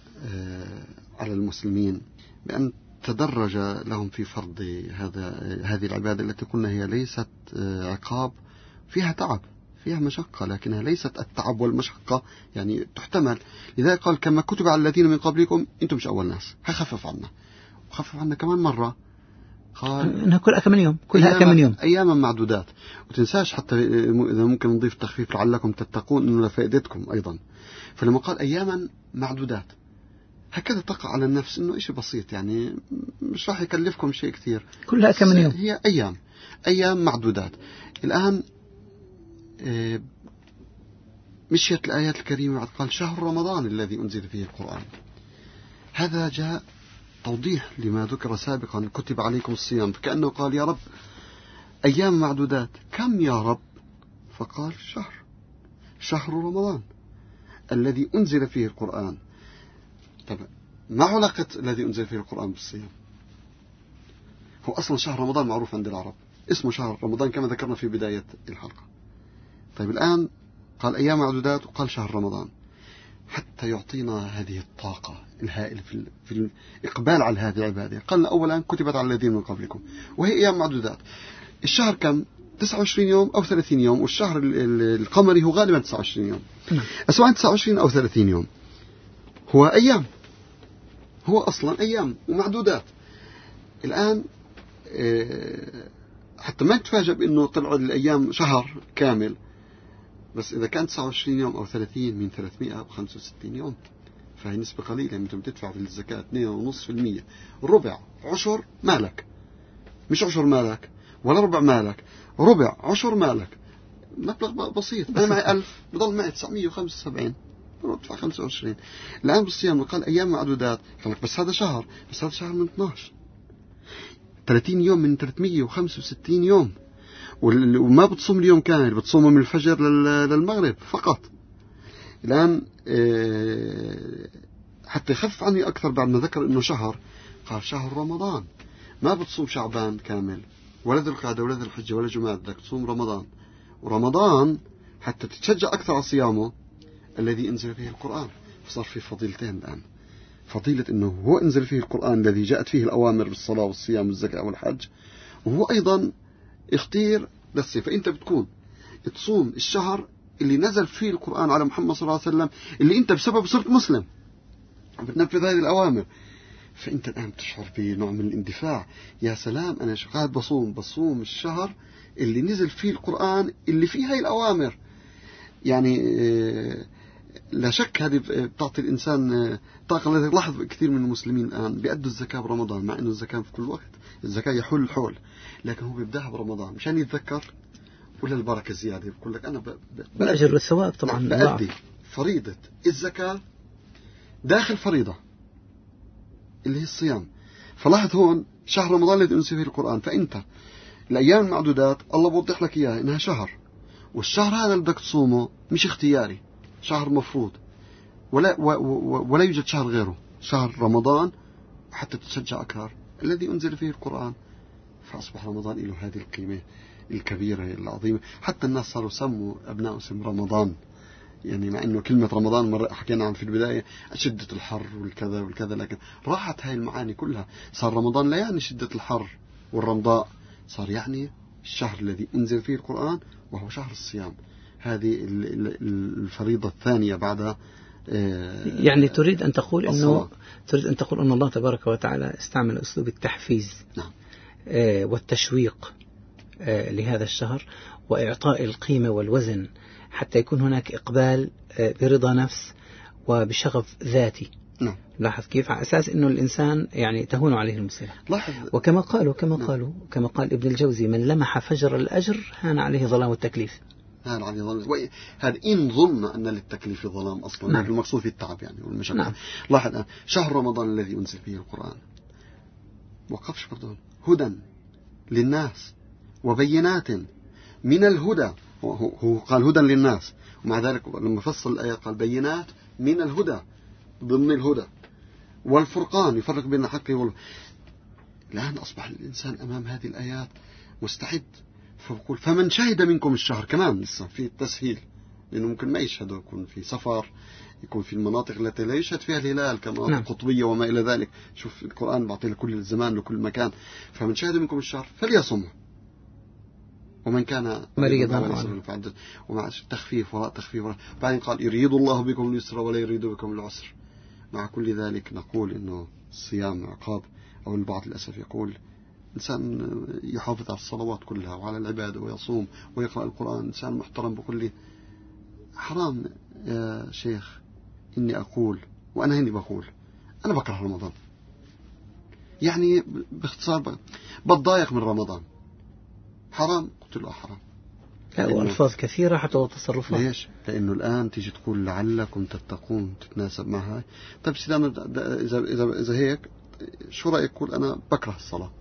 على المسلمين بأن تدرج لهم في فرض هذا هذه العبادة التي قلنا هي ليست عقاب، فيها تعب، فيها مشقة، لكنها ليست التعب والمشقة يعني تحتمل. لذلك قال كما كتب على الذين من قبلكم أنتم مش أول ناس، هخفف عنا وخفف عنا كمان مرة. قال كل كم يوم كلها كم يوم أياما معدودات. وتنساش حتى إذا ممكن نضيف تخفيف لعلكم تتقون إنه لفائدتكم أيضا. فلما قال أياما معدودات هكذا تقع على النفس إنه إشي بسيط، يعني مش راح يكلفكم شيء كثير، كلها كم يوم، هي أيام أيام معدودات. الآن مشيت الآيات الكريمة قال شهر رمضان الذي أنزل فيه القرآن. هذا جاء توضيح لما ذكر سابقا كتب عليكم الصيام، فكأنه قال يا رب أيام معدودات، كم يا رب؟ فقال شهر شهر رمضان الذي أنزل فيه القرآن. طبعا ما علاقة الذي أنزل فيه القرآن بالصيام؟ هو أصلا شهر رمضان معروف عند العرب اسمه شهر رمضان كما ذكرنا في بداية الحلقة. طيب الآن قال أيام معدودات وقال شهر رمضان حتى يعطينا هذه الطاقة الهائلة في, في الإقبال على هذه العبادة. قال أولا كتبت على الذين من قبلكم، وهي أيام معدودات. الشهر كم؟ تسعة وعشرين يوم أو ثلاثين يوم، والشهر القمري هو غالبا تسعة وعشرين يوم، سواء تسعة وعشرين أو ثلاثين يوم هو أيام، هو أصلا أيام ومعدودات. الآن حتى ما تفاجأ بأنه طلعوا الأيام شهر كامل، بس إذا كان تسعة وعشرين يوم أو ثلاثين من ثلاثمائة وخمسة وستين يوم فهي نسبة قليلة. أنتم تدفع في الزكاة اثنين فاصلة خمسة بالمئة، ربع عشر مالك، مش عشر مالك ولا ربع مالك، ربع عشر مالك، مبلغ بسيط. أنا معي ألف بضل معي تسعمائة وخمسة وسبعين بدفع خمسة وعشرين. الآن بالصيام قال أيام معدودات، قال لك بس هذا شهر، بس هذا شهر من اثنا عشر، ثلاثين يوم من ثلاثمائة وخمسة وستين يوم، وما بتصوم اليوم كامل، بتصومه من الفجر للمغرب فقط. الآن حتى يخفف عني أكثر بعد ما ذكر إنه شهر، قال شهر رمضان، ما بتصوم شعبان كامل ولا ذو القعدة ولا ذو الحجة ولا جماد، بدك تصوم رمضان. ورمضان حتى تتشجع أكثر على صيامه الذي انزل فيه القرآن. فصار في فضيلتين الآن، فضيلة إنه هو انزل فيه القرآن الذي جاءت فيه الأوامر بالصلاة والصيام والزكاة والحج، وهو أيضا اختير للصيام. فأنت بتكون تصوم الشهر اللي نزل فيه القرآن على محمد صلى الله عليه وسلم، اللي أنت بسبب صرت مسلم بتنفذ هذه الأوامر، فأنت الآن تشعر بنوع من الاندفاع. يا سلام، أنا قاعد بصوم بصوم الشهر اللي نزل فيه القرآن اللي فيه هاي الأوامر. يعني لا شك هذه بتعطي الإنسان طاقة. الذي لاحظ كثير من المسلمين الآن بيأدوا الزكاة برمضان، مع إنه الزكاة في كل وقت، الزكاة يحول الحول، لكن هو بيبدأها برمضان مشان يتذكر ولا البركة زيادة. بقول لك أنا بالأجر والثواب طبعا بأدي فريضة الزكاة داخل فريضة اللي هي الصيام. فلاحظ هون شهر رمضان الذي أنزل فيه القرآن. فأنت الأيام المعدودات الله بوضح لك إياها إنها شهر، والشهر هذا اللي بدك تصومه مش اختياري، شهر مفروض، ولا, ولا يوجد شهر غيره، شهر رمضان حتى تشجع أكثر الذي أنزل فيه القرآن. فأصبح رمضان له هذه القيمة الكبيرة العظيمة. حتى الناس صاروا سموا أبناء اسم رمضان، يعني مع أنه كلمة رمضان مرة حكينا عن في البداية شدة الحر والكذا والكذا، لكن راحت هاي المعاني كلها. صار رمضان لا يعني شدة الحر والرمضاء، صار يعني الشهر الذي أنزل فيه القرآن وهو شهر الصيام. هذه الفريضة الثانية بعد. يعني تريد أن تقول أنه تريد أن تقول أن الله تبارك وتعالى استعمل أسلوب التحفيز نعم. والتشويق لهذا الشهر وإعطاء القيمة والوزن حتى يكون هناك إقبال برضا نفس وبشغف ذاتي. نعم. لاحظ كيف على أساس أنه الإنسان يعني تهون عليه المسيرة. وكما قالوا كما نعم. قالوا كما قال ابن الجوزي: من لمح فجر الأجر هان عليه ظلام التكليف. هان عليه ظلام. هذا إن ظن أن للتكليف ظلام أصلا. نعم. المقصود في التعب يعني والمشقة. نعم. لاحظ شهر رمضان الذي أنزل فيه القرآن وقفش برضون هدى للناس وبينات من الهدى. هو قال هدى للناس، ومع ذلك لما فصل الآية قال بينات من الهدى ضمن الهدى والفرقان يفرق بين الحق والباطل. الآن أصبح الإنسان أمام هذه الآيات مستعد، فبقول فمن شهد منكم الشهر كمان لسه في التسهيل، لأنه ممكن ما يشهدوا، يكون في سفر، يكون في المناطق التي لا يشهد فيها الهلال كمناطق نعم. قطبية وما إلى ذلك. شوف القرآن بعطي لكل الزمان لكل مكان. فمن شهد منكم الشهر فليصمه، ومن كان مريضا ومع تخفيف وراء تخفيف وراء. بعدين قال يريد الله بكم اليسر ولا يريد بكم العسر. مع كل ذلك نقول إنه الصيام عقاب، أو البعض للأسف يقول إنسان يحافظ على الصلوات كلها وعلى العبادة ويصوم ويقرأ القرآن، إنسان محترم بكل. حرام يا شيخ إني أقول، وأنا هني بقول أنا بكره رمضان، يعني باختصار بتضايق من رمضان. حرام، قلت له حرام. لا، وألفاظ كثيرة حتى وتصرفات. ليش؟ لأنه الآن تيجي تقول لعلكم تتقون، تتناسب معها. طيب سيدنا إذا إذا إذا هيك شو رأيك؟ قول أنا بكره الصلاة،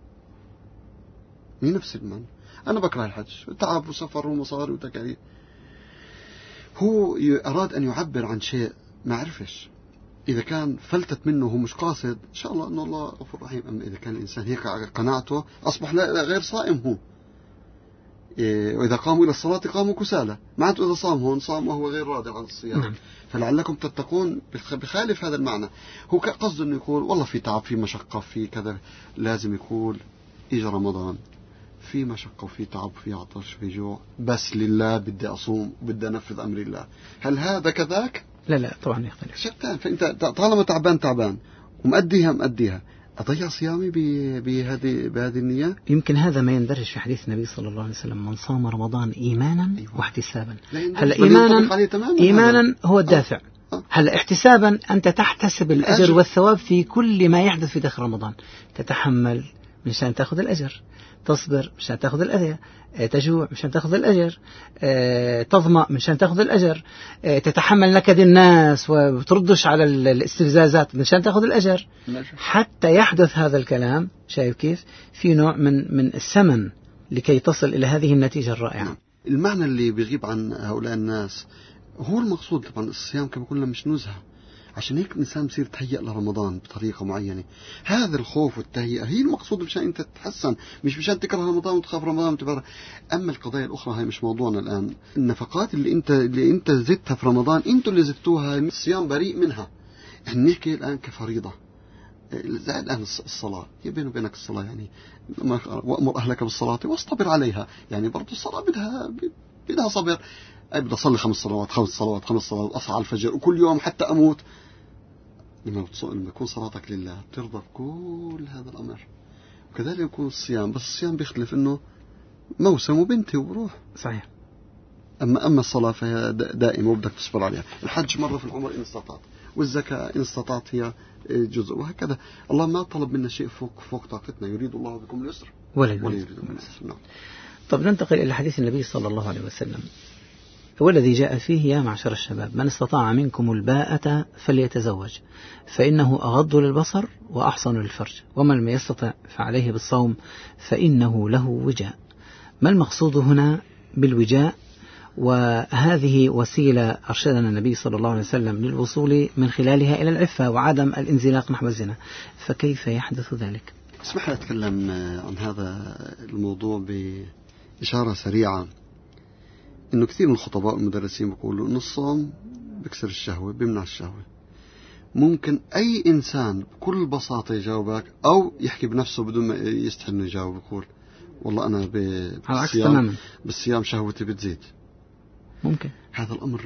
مين نفس المعنى. أنا بكره الحج، تعب وسفر ومصاري وتكاليف. هو أراد أن يعبر عن شيء ما عرفش، إذا كان فلتت منه هو مش قاصد إن شاء الله أن الله غفور رحيم. أما إذا كان الإنسان هيك قناعته أصبح لا غير صائم هو. إيه، وإذا قاموا إلى الصلاة قاموا كسالى، معناته إذا صام هون صام وهو غير راضي عن الصيام. نعم. فلعلكم تتقون بخالف هذا المعنى. هو قصده أنه يقول والله في تعب، في مشقة، في كذا. لازم يقول إجا رمضان في مشقة وفي تعب وفي عطش وفي جوع، بس لله بدي أصوم وبدي أنفذ أمر الله. هل هذا كذاك؟ لا لا طبعا يختلف. شتان. فأنت طالما تعبان تعبان ومأديها مأديها، أضيع صيامي بهذه بهذه النية؟ يمكن هذا ما يندرج في حديث النبي صلى الله عليه وسلم: من صام رمضان إيمانا أيوة. واحتسابا. هلا إيمانا إيمانا هو الدافع. أه. هلا احتسابا أنت تحتسب الأجر, الأجر والثواب في كل ما يحدث في داخل رمضان. تتحمل مشان تأخذ الأجر، تصبر مشان تأخذ الأذى، تجوع مشان تأخذ الأجر، تظمأ مشان تأخذ الأجر، تتحمل نكد الناس وتردش على الاستفزازات مشان تأخذ الأجر. حتى يحدث هذا الكلام، شايف كيف في نوع من من الثمن لكي تصل إلى هذه النتيجة الرائعة. المعنى اللي بيغيب عن هؤلاء الناس هو المقصود. طبعا الصيام كما قلنا مش نزهة، عشان هيك الإنسان بصير تهيأ لرمضان بطريقة معينة. هذا الخوف والتهيئة هي المقصود، مشان أنت تتحسن، مش مشان تكره رمضان وتخاف رمضان وتبرر. أما القضايا الأخرى هاي مش موضوعنا الآن. النفقات اللي أنت اللي أنت زدتها في رمضان أنتوا اللي زدتوها، الصيام بريء منها. إحنا نحكي الآن كفريضة. زائد الآن الصلاة هي بينه وبينك الصلاة، يعني وأمر أهلك بالصلاة واصطبر عليها. يعني برضو الصلاة بدها بدها صبر. أي بدي أصلي خمس صلوات خمس صلوات خمس صلوات أصحى على الفجر وكل يوم حتى أموت. لما لما يكون صلاتك لله بترضى بكل هذا الأمر. وكذلك يكون الصيام، بس الصيام بيختلف إنه موسم وبنتي وبروح. صحيح. أما أما الصلاة فهي دائمة وبدك تصبر عليها. الحج مرة في العمر إن استطعت، والزكاة إن استطعت هي جزء، وهكذا. الله ما طلب منا شيء فوق فوق طاقتنا. يريد الله بكم اليسر ولا يريد بكم العسر. نعم. طب ننتقل إلى حديث النبي صلى الله عليه وسلم والذي جاء فيه يا معشر الشباب من استطاع منكم الباءة فليتزوج فإنه أغض للبصر وأحصن للفرج ومن لم يستطع فعليه بالصوم فإنه له وجاء. ما المقصود هنا بالوجاء؟ وهذه وسيلة أرشدنا النبي صلى الله عليه وسلم للوصول من خلالها إلى العفة وعدم الانزلاق نحو الزنا، فكيف يحدث ذلك؟ اسمح لي أتكلم عن هذا الموضوع بإشارة سريعة. إنه كثير من الخطباء والمدرسين بيقولوا إنه الصوم بكسر الشهوة، بيمنع الشهوة. ممكن أي إنسان بكل بساطة يجاوبك أو يحكي بنفسه بدون ما يستحي إنه يجاوب، يقول والله أنا بالصيام بالصيام شهوتي بتزيد. ممكن هذا الأمر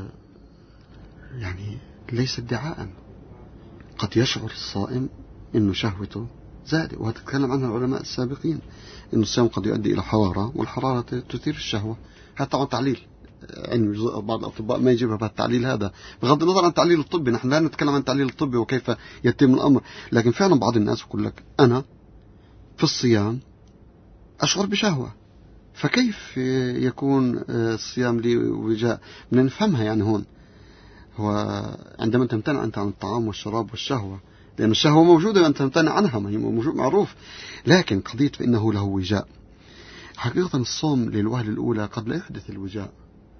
يعني ليس ادعاء. قد يشعر الصائم إنه شهوته زادت، وهتتكلم عنها العلماء السابقين إنه الصيام قد يؤدي إلى حرارة، والحرارة تثير الشهوة. هذا طبعا تعليل يعني بعض الأطباء ما يجيبها بهالتعليل هذا، بغض النظر عن التعليل الطبي. نحن لا نتكلم عن التعليل الطبي وكيف يتم الأمر، لكن فعلا بعض الناس يقول لك أنا في الصيام أشعر بشهوة، فكيف يكون الصيام لي وجاء؟ بدنا نفهمها. يعني هون هو عندما تمتنع أنت عن الطعام والشراب والشهوة، لأن الشهوة موجودة وأنت تمتنع عنها، ما هي موجود معروف، لكن قضية فإنه له وجاء. حقيقة الصوم للوهلة الأولى قد لا يحدث الوجاء.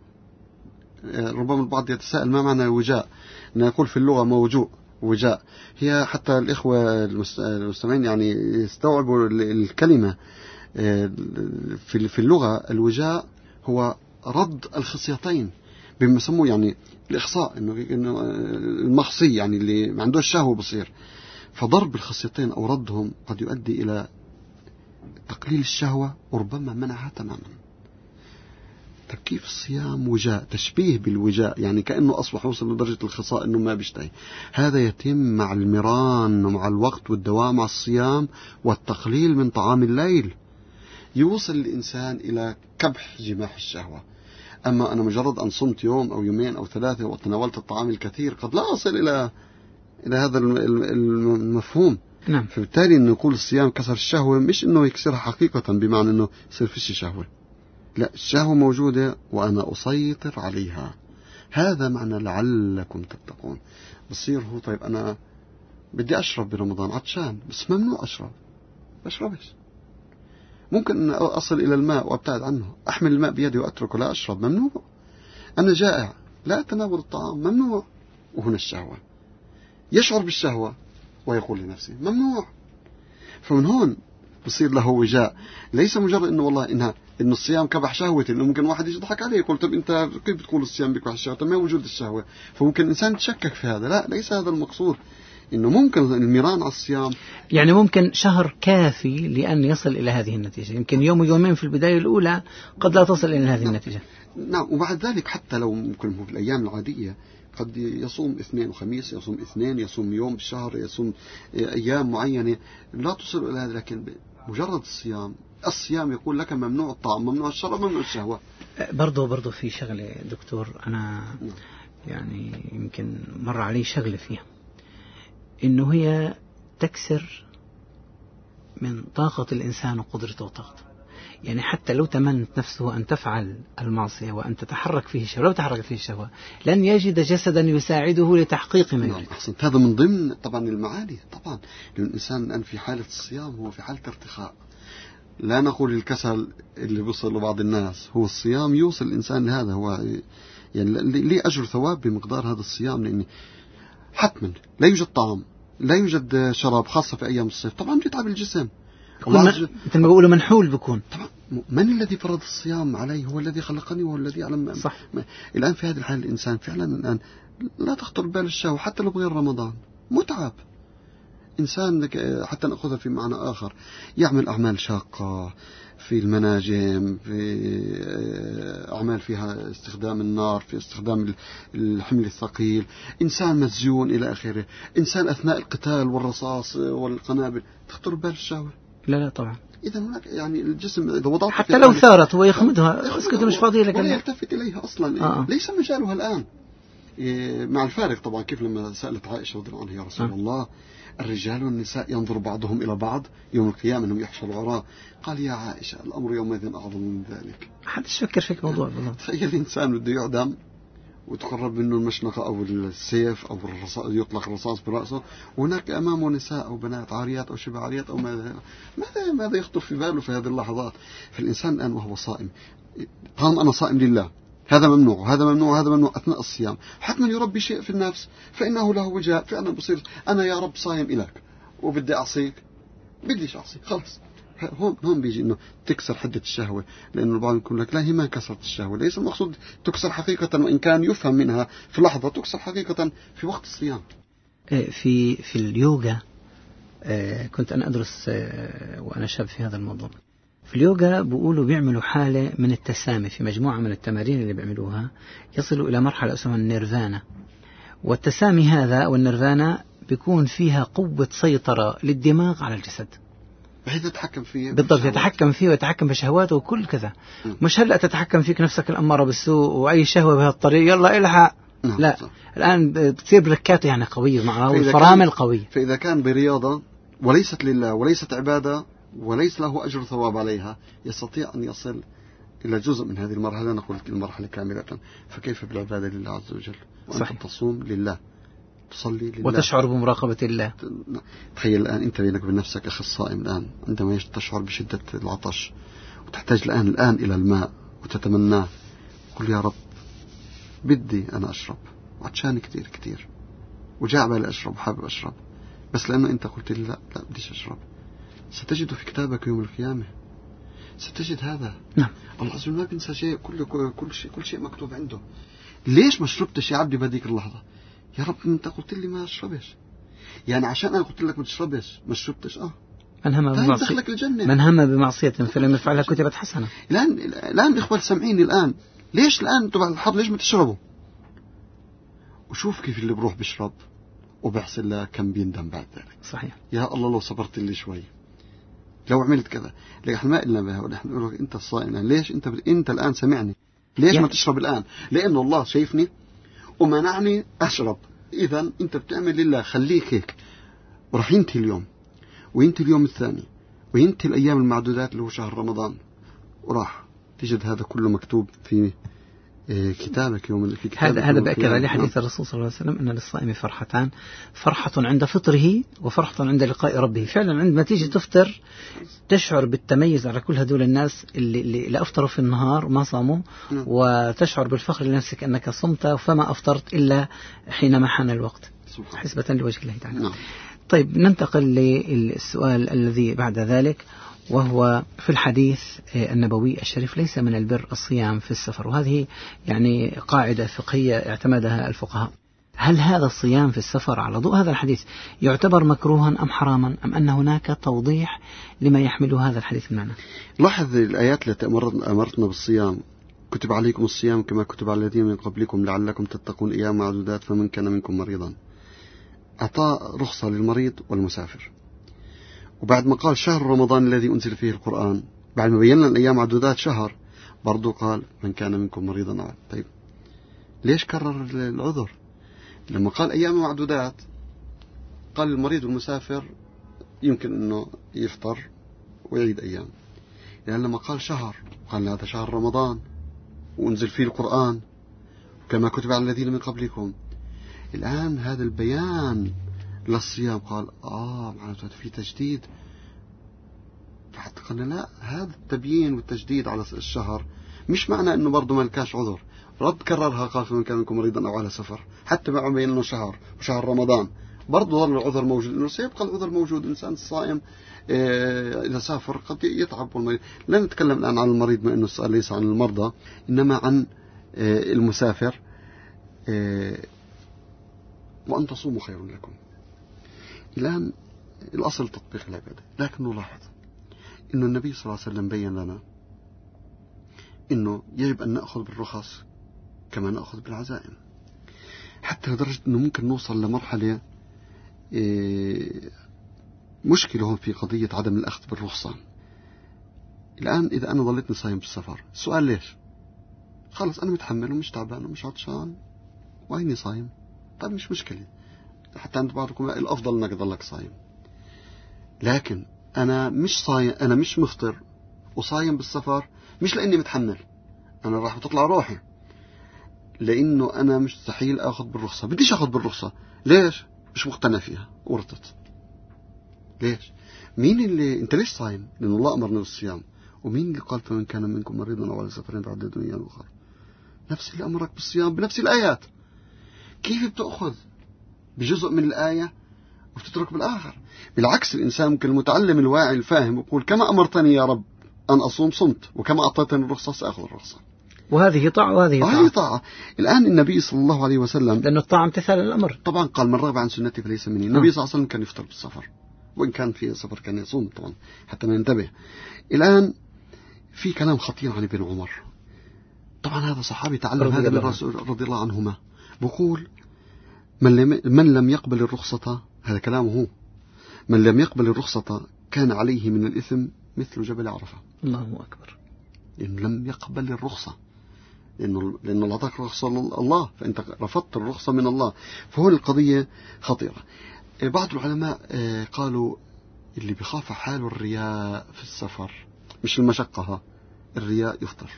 ربما البعض يتساءل ما معنى الوجاء؟ نقول في اللغة موجوء وجاء، هي حتى الإخوة المستمعين يعني يستوعبوا الكلمة. في اللغة الوجاء هو رد الخصيتين بما يسموه يعني الإخصاء، إنه المخصي يعني اللي ما عنده الشهوة بصير، فضرب الخصيتين أو ردهم قد يؤدي إلى تقليل الشهوة وربما منعها تماما. تركيب الصيام وجاء، تشبيه بالوجاء، يعني كأنه أصبح وصل لدرجة الخصاء إنه ما بيشتهي. هذا يتم مع المران ومع الوقت والدوام على الصيام والتقليل من طعام الليل، يوصل الإنسان إلى كبح جماح الشهوة. أما أنا مجرد أن صمت يوم أو يومين أو ثلاثة وتناولت الطعام الكثير قد لا أصل إلى إلى هذا المفهوم. نعم. فبالتالي إنه يقول الصيام كسر الشهوة، مش إنه يكسرها حقيقة بمعنى إنه يصير فيش شهوة، لا، الشهوة موجودة وأنا أسيطر عليها. هذا معنى لعلكم تتقون. بصير هو طيب أنا بدي أشرب برمضان عطشان بس ممنوع أشرب، بشربش. ممكن أصل إلى الماء وأبتعد عنه، أحمل الماء بيدي وأتركه لا أشرب، ممنوع. أنا جائع لا أتناول الطعام، ممنوع. وهنا الشهوة، يشعر بالشهوة ويقول لنفسه ممنوع. فمن هون بصير له وجاء، ليس مجرد إنه والله إنها إنه الصيام كبح شهوتي، إنه ممكن واحد يضحك عليه يقول طب أنت كيف بتقول الصيام بكبح الشهوة؟ طب ما وجود الشهوة، فممكن الإنسان يتشكك في هذا. لا، ليس هذا المقصود، إنه ممكن الميران على الصيام، يعني ممكن شهر كافي لأن يصل إلى هذه النتيجة، يمكن يوم ويومين في البداية الأولى قد لا تصل إلى هذه نعم. النتيجة. نعم. وبعد ذلك حتى لو ممكن في الأيام العادية قد يصوم اثنين وخميس، يصوم اثنين، يصوم يوم بالشهر، يصوم أيام معينة لا تصل إلى هذا، لكن مجرد الصيام الصيام يقول لك ممنوع الطعام، ممنوع الشراب، ممنوع الشهوة. برضو برضو في شغلة دكتور أنا يعني يمكن مر علي شغلة فيها، إنه هي تكسر من طاقة الإنسان وقدرته وطاقته. يعني حتى لو تمنت نفسه أن تفعل المعصية وأن تتحرك فيه الشهوة، لو تحرك فيه الشهوة لن يجد جسدا يساعده لتحقيق ما يريد. أحسنت. هذا من ضمن طبعا المعاني طبعا، لأن الإنسان الآن في حالة الصيام هو في حالة ارتخاء. لا نقول الكسل اللي بيوصل لبعض الناس، هو الصيام يوصل الإنسان لهذا. هو يعني ليه أجر ثواب بمقدار هذا الصيام، لأن حتما لا يوجد طعام، لا يوجد شراب، خاصة في أيام الصيف طبعا بيتعب الجسم. مثل ما بيقولوا منحول بكون. طبعا من الذي فرض الصيام علي؟ هو الذي خلقني وهو الذي يعلم. صح. الآن في هذه الحالة الإنسان فعلا الآن لا تخطر بال الشهوة حتى لو بغير رمضان، متعب. إنسان حتى نأخذها في معنى آخر، يعمل أعمال شاقة في المناجم، في أعمال فيها استخدام النار، في استخدام الحمل الثقيل، إنسان مسجون إلى آخره، إنسان أثناء القتال والرصاص والقنابل، تخطر بال الشهوة؟ لا لا طبعا. إذا هناك يعني الجسم إذا وضعت حتى لو ثارت هو يخمدها، اسكت مش فاضي لك، ولا يلتفت إليها أصلا. آه. ليس مجالها الآن. مع الفارق طبعا. كيف لما سألت عائشة رضي الله عنها يا رسول الله الرجال والنساء ينظر بعضهم إلى بعض يوم القيامة أنهم يحشروا عراة، قال يا عائشة الأمر يومئذ أعظم من ذلك. حدش فكر فيك موضوع بالضبط. تخيل الإنسان بده يعدم وتقرب منه المشنقة أو السيف أو الرصاص، يطلق الرصاص برأسه، وهناك أمامه نساء أو بنات عاريات أو شبه عاريات أو ماذا ماذا ماذا يخطر في باله في هذه اللحظات. فالإنسان الآن وهو صائم، طالما أنا صائم لله هذا ممنوع هذا ممنوع هذا ممنوع أثناء الصيام، حتما يربي شيء في النفس فإنه له وجاء فعلا بصير أنا يا رب صايم إليك وبدي أعصيك، بديش أعصيك خلاص. هون هون بيجي إنه تكسر حدة الشهوة، لأنه البعض يقول لك لا هي ما كسرت الشهوة، ليس المقصود تكسر حقيقة، وإن كان يفهم منها في لحظة تكسر حقيقة في وقت الصيام. في في اليوغا كنت أنا أدرس وأنا شاب في هذا الموضوع. في اليوغا بيقولوا بيعملوا حالة من التسامي في مجموعة من التمارين اللي بيعملوها، يصلوا إلى مرحلة اسمها النيرفانا. والتسامي هذا والنيرفانا بيكون فيها قوة سيطرة للدماغ على الجسد، بحيث يتحكم فيه بالضبط، يتحكم فيه ويتحكم بشهواته وكل كذا. م. مش هلأ تتحكم فيك نفسك الأمارة بالسوء وأي شهوة بهالطريق يلا إلحق، لا صح. الآن بتصير بركاته يعني قوية معها والفرامل قوية. فإذا كان برياضة وليست لله وليست عبادة وليس له أجر ثواب عليها يستطيع أن يصل إلى جزء من هذه المرحلة، نقول المرحلة كاملة. فكيف بالعبادة لله عز وجل وأنت تصوم لله تصلي لله وتشعر بمراقبة الله. تخيل الآن أنت بينك وبين نفسك أخي الصائم الآن عندما تشعر بشدة العطش وتحتاج الآن الآن إلى الماء وتتمناه، قل يا رب بدي أنا أشرب وعطشان كتير كتير وجاء بالي أشرب وحابب أشرب، بس لأنه أنت قلت لي لا لا بديش أشرب، ستجد في كتابك يوم القيامة ستجد هذا. نعم. الله عز وجل ما بينسى شيء، كل كل شيء كل شيء مكتوب عنده. ليش ما شربتش يا عبدي بهذيك اللحظة؟ يا رب أنت قلت لي ما أشربش، يعني عشان أنا قلت لك ما تشربش ما شربتش. آه من هم بمعصية من هم بمعصية فلم يفعلها كتبت حسنة. الآن الآن إخوة سامعيني الآن، ليش الآن تبع الحر ليش ما تشربوا؟ وشوف كيف اللي بروح بيشرب وبيحصل له كم بيندم بعد ذلك. صحيح. يا الله لو صبرت لي شوي لو عملت كذا. لكن احنا ما قلنا بها، ونحن نقول لك انت الصائم الان ليش انت ب... انت الان سمعني ليش يعني ما تشرب الان؟ لانه الله شايفني ومنعني اشرب. اذا انت بتعمل لله، خليك هيك وراح ينتهي اليوم وينتهي اليوم الثاني وينتهي الايام المعدودات اللي هو شهر رمضان، وراح تجد هذا كله مكتوب في كتابك يوم في كتابك. هذا هذا بأكد عليه حديث الرسول صلى الله عليه وسلم أن للصائم فرحتان، فرحة عند فطره وفرحة عند لقاء ربه. فعلا عندما تيجي تفطر تشعر بالتميز على كل هذول الناس اللي, اللي لا أفطروا في النهار ما صاموا، وتشعر بالفخر لنفسك أنك صمت فما أفطرت إلا حينما حان الوقت حسبة لوجه الله تعالى. طيب ننتقل للسؤال الذي بعد ذلك، وهو في الحديث النبوي الشريف ليس من البر الصيام في السفر، وهذه يعني قاعدة فقهية اعتمدها الفقهاء. هل هذا الصيام في السفر على ضوء هذا الحديث يعتبر مكروها أم حراما، أم أن هناك توضيح لما يحمل هذا الحديث المعنى؟ لاحظ الآيات التي أمرتنا بالصيام، كتب عليكم الصيام كما كتب على الذين من قبلكم لعلكم تتقون أيام معدودات فمن كان منكم مريضا. أعطى رخصة للمريض والمسافر. وبعد ما قال شهر رمضان الذي أنزل فيه القرآن، بعد ما بينا الأيام معدودات شهر برضو قال من كان منكم مريضا. طيب ليش كرر العذر؟ لما قال أيام معدودات قال المريض والمسافر يمكن أنه يفطر ويعيد أيام، لأن لما قال شهر قال هذا شهر رمضان وأنزل فيه القرآن كما كتب على الذين من قبلكم. الآن هذا البيان للصيام قال آه معناته في تجديد، فحتى قلنا لا، هذا التبيين والتجديد على الشهر مش معنى أنه برضو ما لكاش عذر. رب كررها قال فمن كان منكم مريضا أو على سفر، حتى مع بين أنه شهر وشهر رمضان برضو ظل العذر موجود، إنه سيبقى العذر موجود. إنسان الصائم إذا سافر قد يتعب والمريض. لا نتكلم الآن عن المريض ما أنه السؤال ليس عن المرضى إنما عن المسافر. وأن تصوموا خير لكم. الآن الأصل تطبيق العبادة، لكن نلاحظ إنه النبي صلى الله عليه وسلم بيّن لنا إنه يجب أن نأخذ بالرخص كما نأخذ بالعزائم، حتى لدرجة إنه ممكن نوصل لمرحلة مشكلة هون في قضية عدم الأخذ بالرخصة. الآن إذا أنا ظليتني صايم بالسفر، السؤال ليش؟ خلص أنا متحمل ومش تعبان ومش عطشان وإني صايم. طيب مش مشكلة، حتى أنت بعضكم الأفضل أنك تظلك صايم، لكن أنا مش صايم، أنا مش مفطر وصايم بالسفر، مش لأني متحمل، أنا راح تطلع روحي، لأنه أنا مستحيل أخذ بالرخصة، بديش أخذ بالرخصة. ليش؟ مش مقتنع فيها ورطت. ليش؟ مين اللي أنت ليش صايم؟ لأن الله أمرنا بالصيام. ومين اللي قال فمن كان منكم مريضا أو على سفر فعدة أيام أخرى؟ نفس اللي أمرك بالصيام بنفس الآيات. كيف بتأخذ بجزء من الآية وبتترك بالآخر؟ بالعكس، الإنسان ممكن المتعلم الواعي الفاهم يقول كما أمرتني يا رب أن أصوم صمت، وكما أعطيتني الرخصة سأخذ الرخصة. وهذه طاعة وهذه طاعة. هذه طاعة. الآن النبي صلى الله عليه وسلم، لأن الطاعة امتثال الأمر. طبعا قال من رغب عن سنتي فليس مني. النبي صلى الله عليه وسلم كان يفطر بالسفر، وإن كان في سفر كان يصوم طبعا حتى ننتبه. الآن في كلام خطير عن ابن عمر، طبعا هذا صحابي تعلم هذا من الرسول رضي الله عنهما، بقول من لم, من لم يقبل الرخصة، هذا كلامه هو، من لم يقبل الرخصة كان عليه من الإثم مثل جبل عرفة. الله أكبر. إن لم يقبل الرخصة، لأنه لأنه الله أعطاك رخصة الله، فأنت رفضت الرخصة من الله، فهو القضية خطيرة. بعض العلماء قالوا اللي بخاف حاله الرياء في السفر، مش المشقة، الرياء يفطر.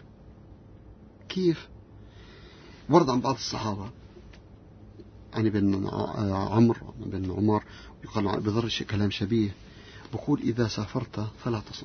كيف؟ ورد عن بعض الصحابة يعني بن عمرو بن عمر يقال بضر شيء كلام شبيه، بقول إذا سافرت فلا تصم،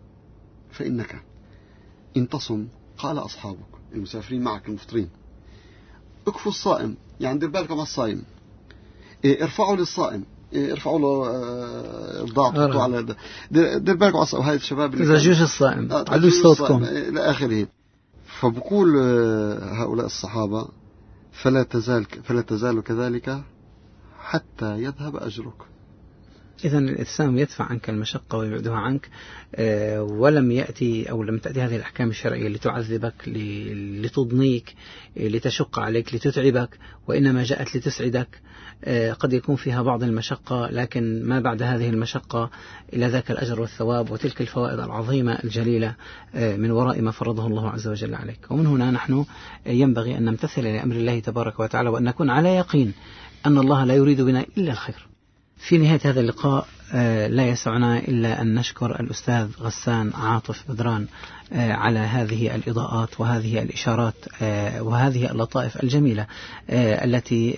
فإنك إن تصم قال أصحابك المسافرين معك المفطرين اكفوا الصائم، يعني دير بالكم على الصائم، ارفعوا للصائم، ارفعوا له الضغط على دير بالكم على الصائم. وهذه الشباب اللي زجوج الصائم علوا صوتكم إلى آخره. فبقول هؤلاء الصحابة فلا تزال فلا تزال كذلك حتى يذهب أجرك. إذن الإسلام يدفع عنك المشقة ويبعدها عنك، ولم يأتي أو لم تأتي هذه الأحكام الشرعية لتعذبك، لتضنيك، لتشق عليك، لتتعبك، وإنما جاءت لتسعدك. قد يكون فيها بعض المشقة، لكن ما بعد هذه المشقة إلى ذاك الأجر والثواب وتلك الفوائد العظيمة الجليلة من وراء ما فرضه الله عز وجل عليك. ومن هنا نحن ينبغي أن نمتثل لأمر الله تبارك وتعالى، وأن نكون على يقين أن الله لا يريد بنا إلا الخير. في نهاية هذا اللقاء لا يسعنا إلا أن نشكر الأستاذ غسان عاطف بدران على هذه الإضاءات وهذه الإشارات وهذه اللطائف الجميلة التي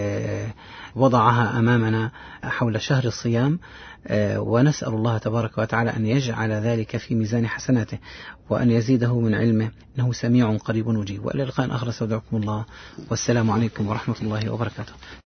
وضعها أمامنا حول شهر الصيام، ونسأل الله تبارك وتعالى أن يجعل ذلك في ميزان حسناته وأن يزيده من علمه، إنه سميع قريب مجيب. وإلى لقاء آخر، استودعكم الله، والسلام عليكم ورحمة الله وبركاته.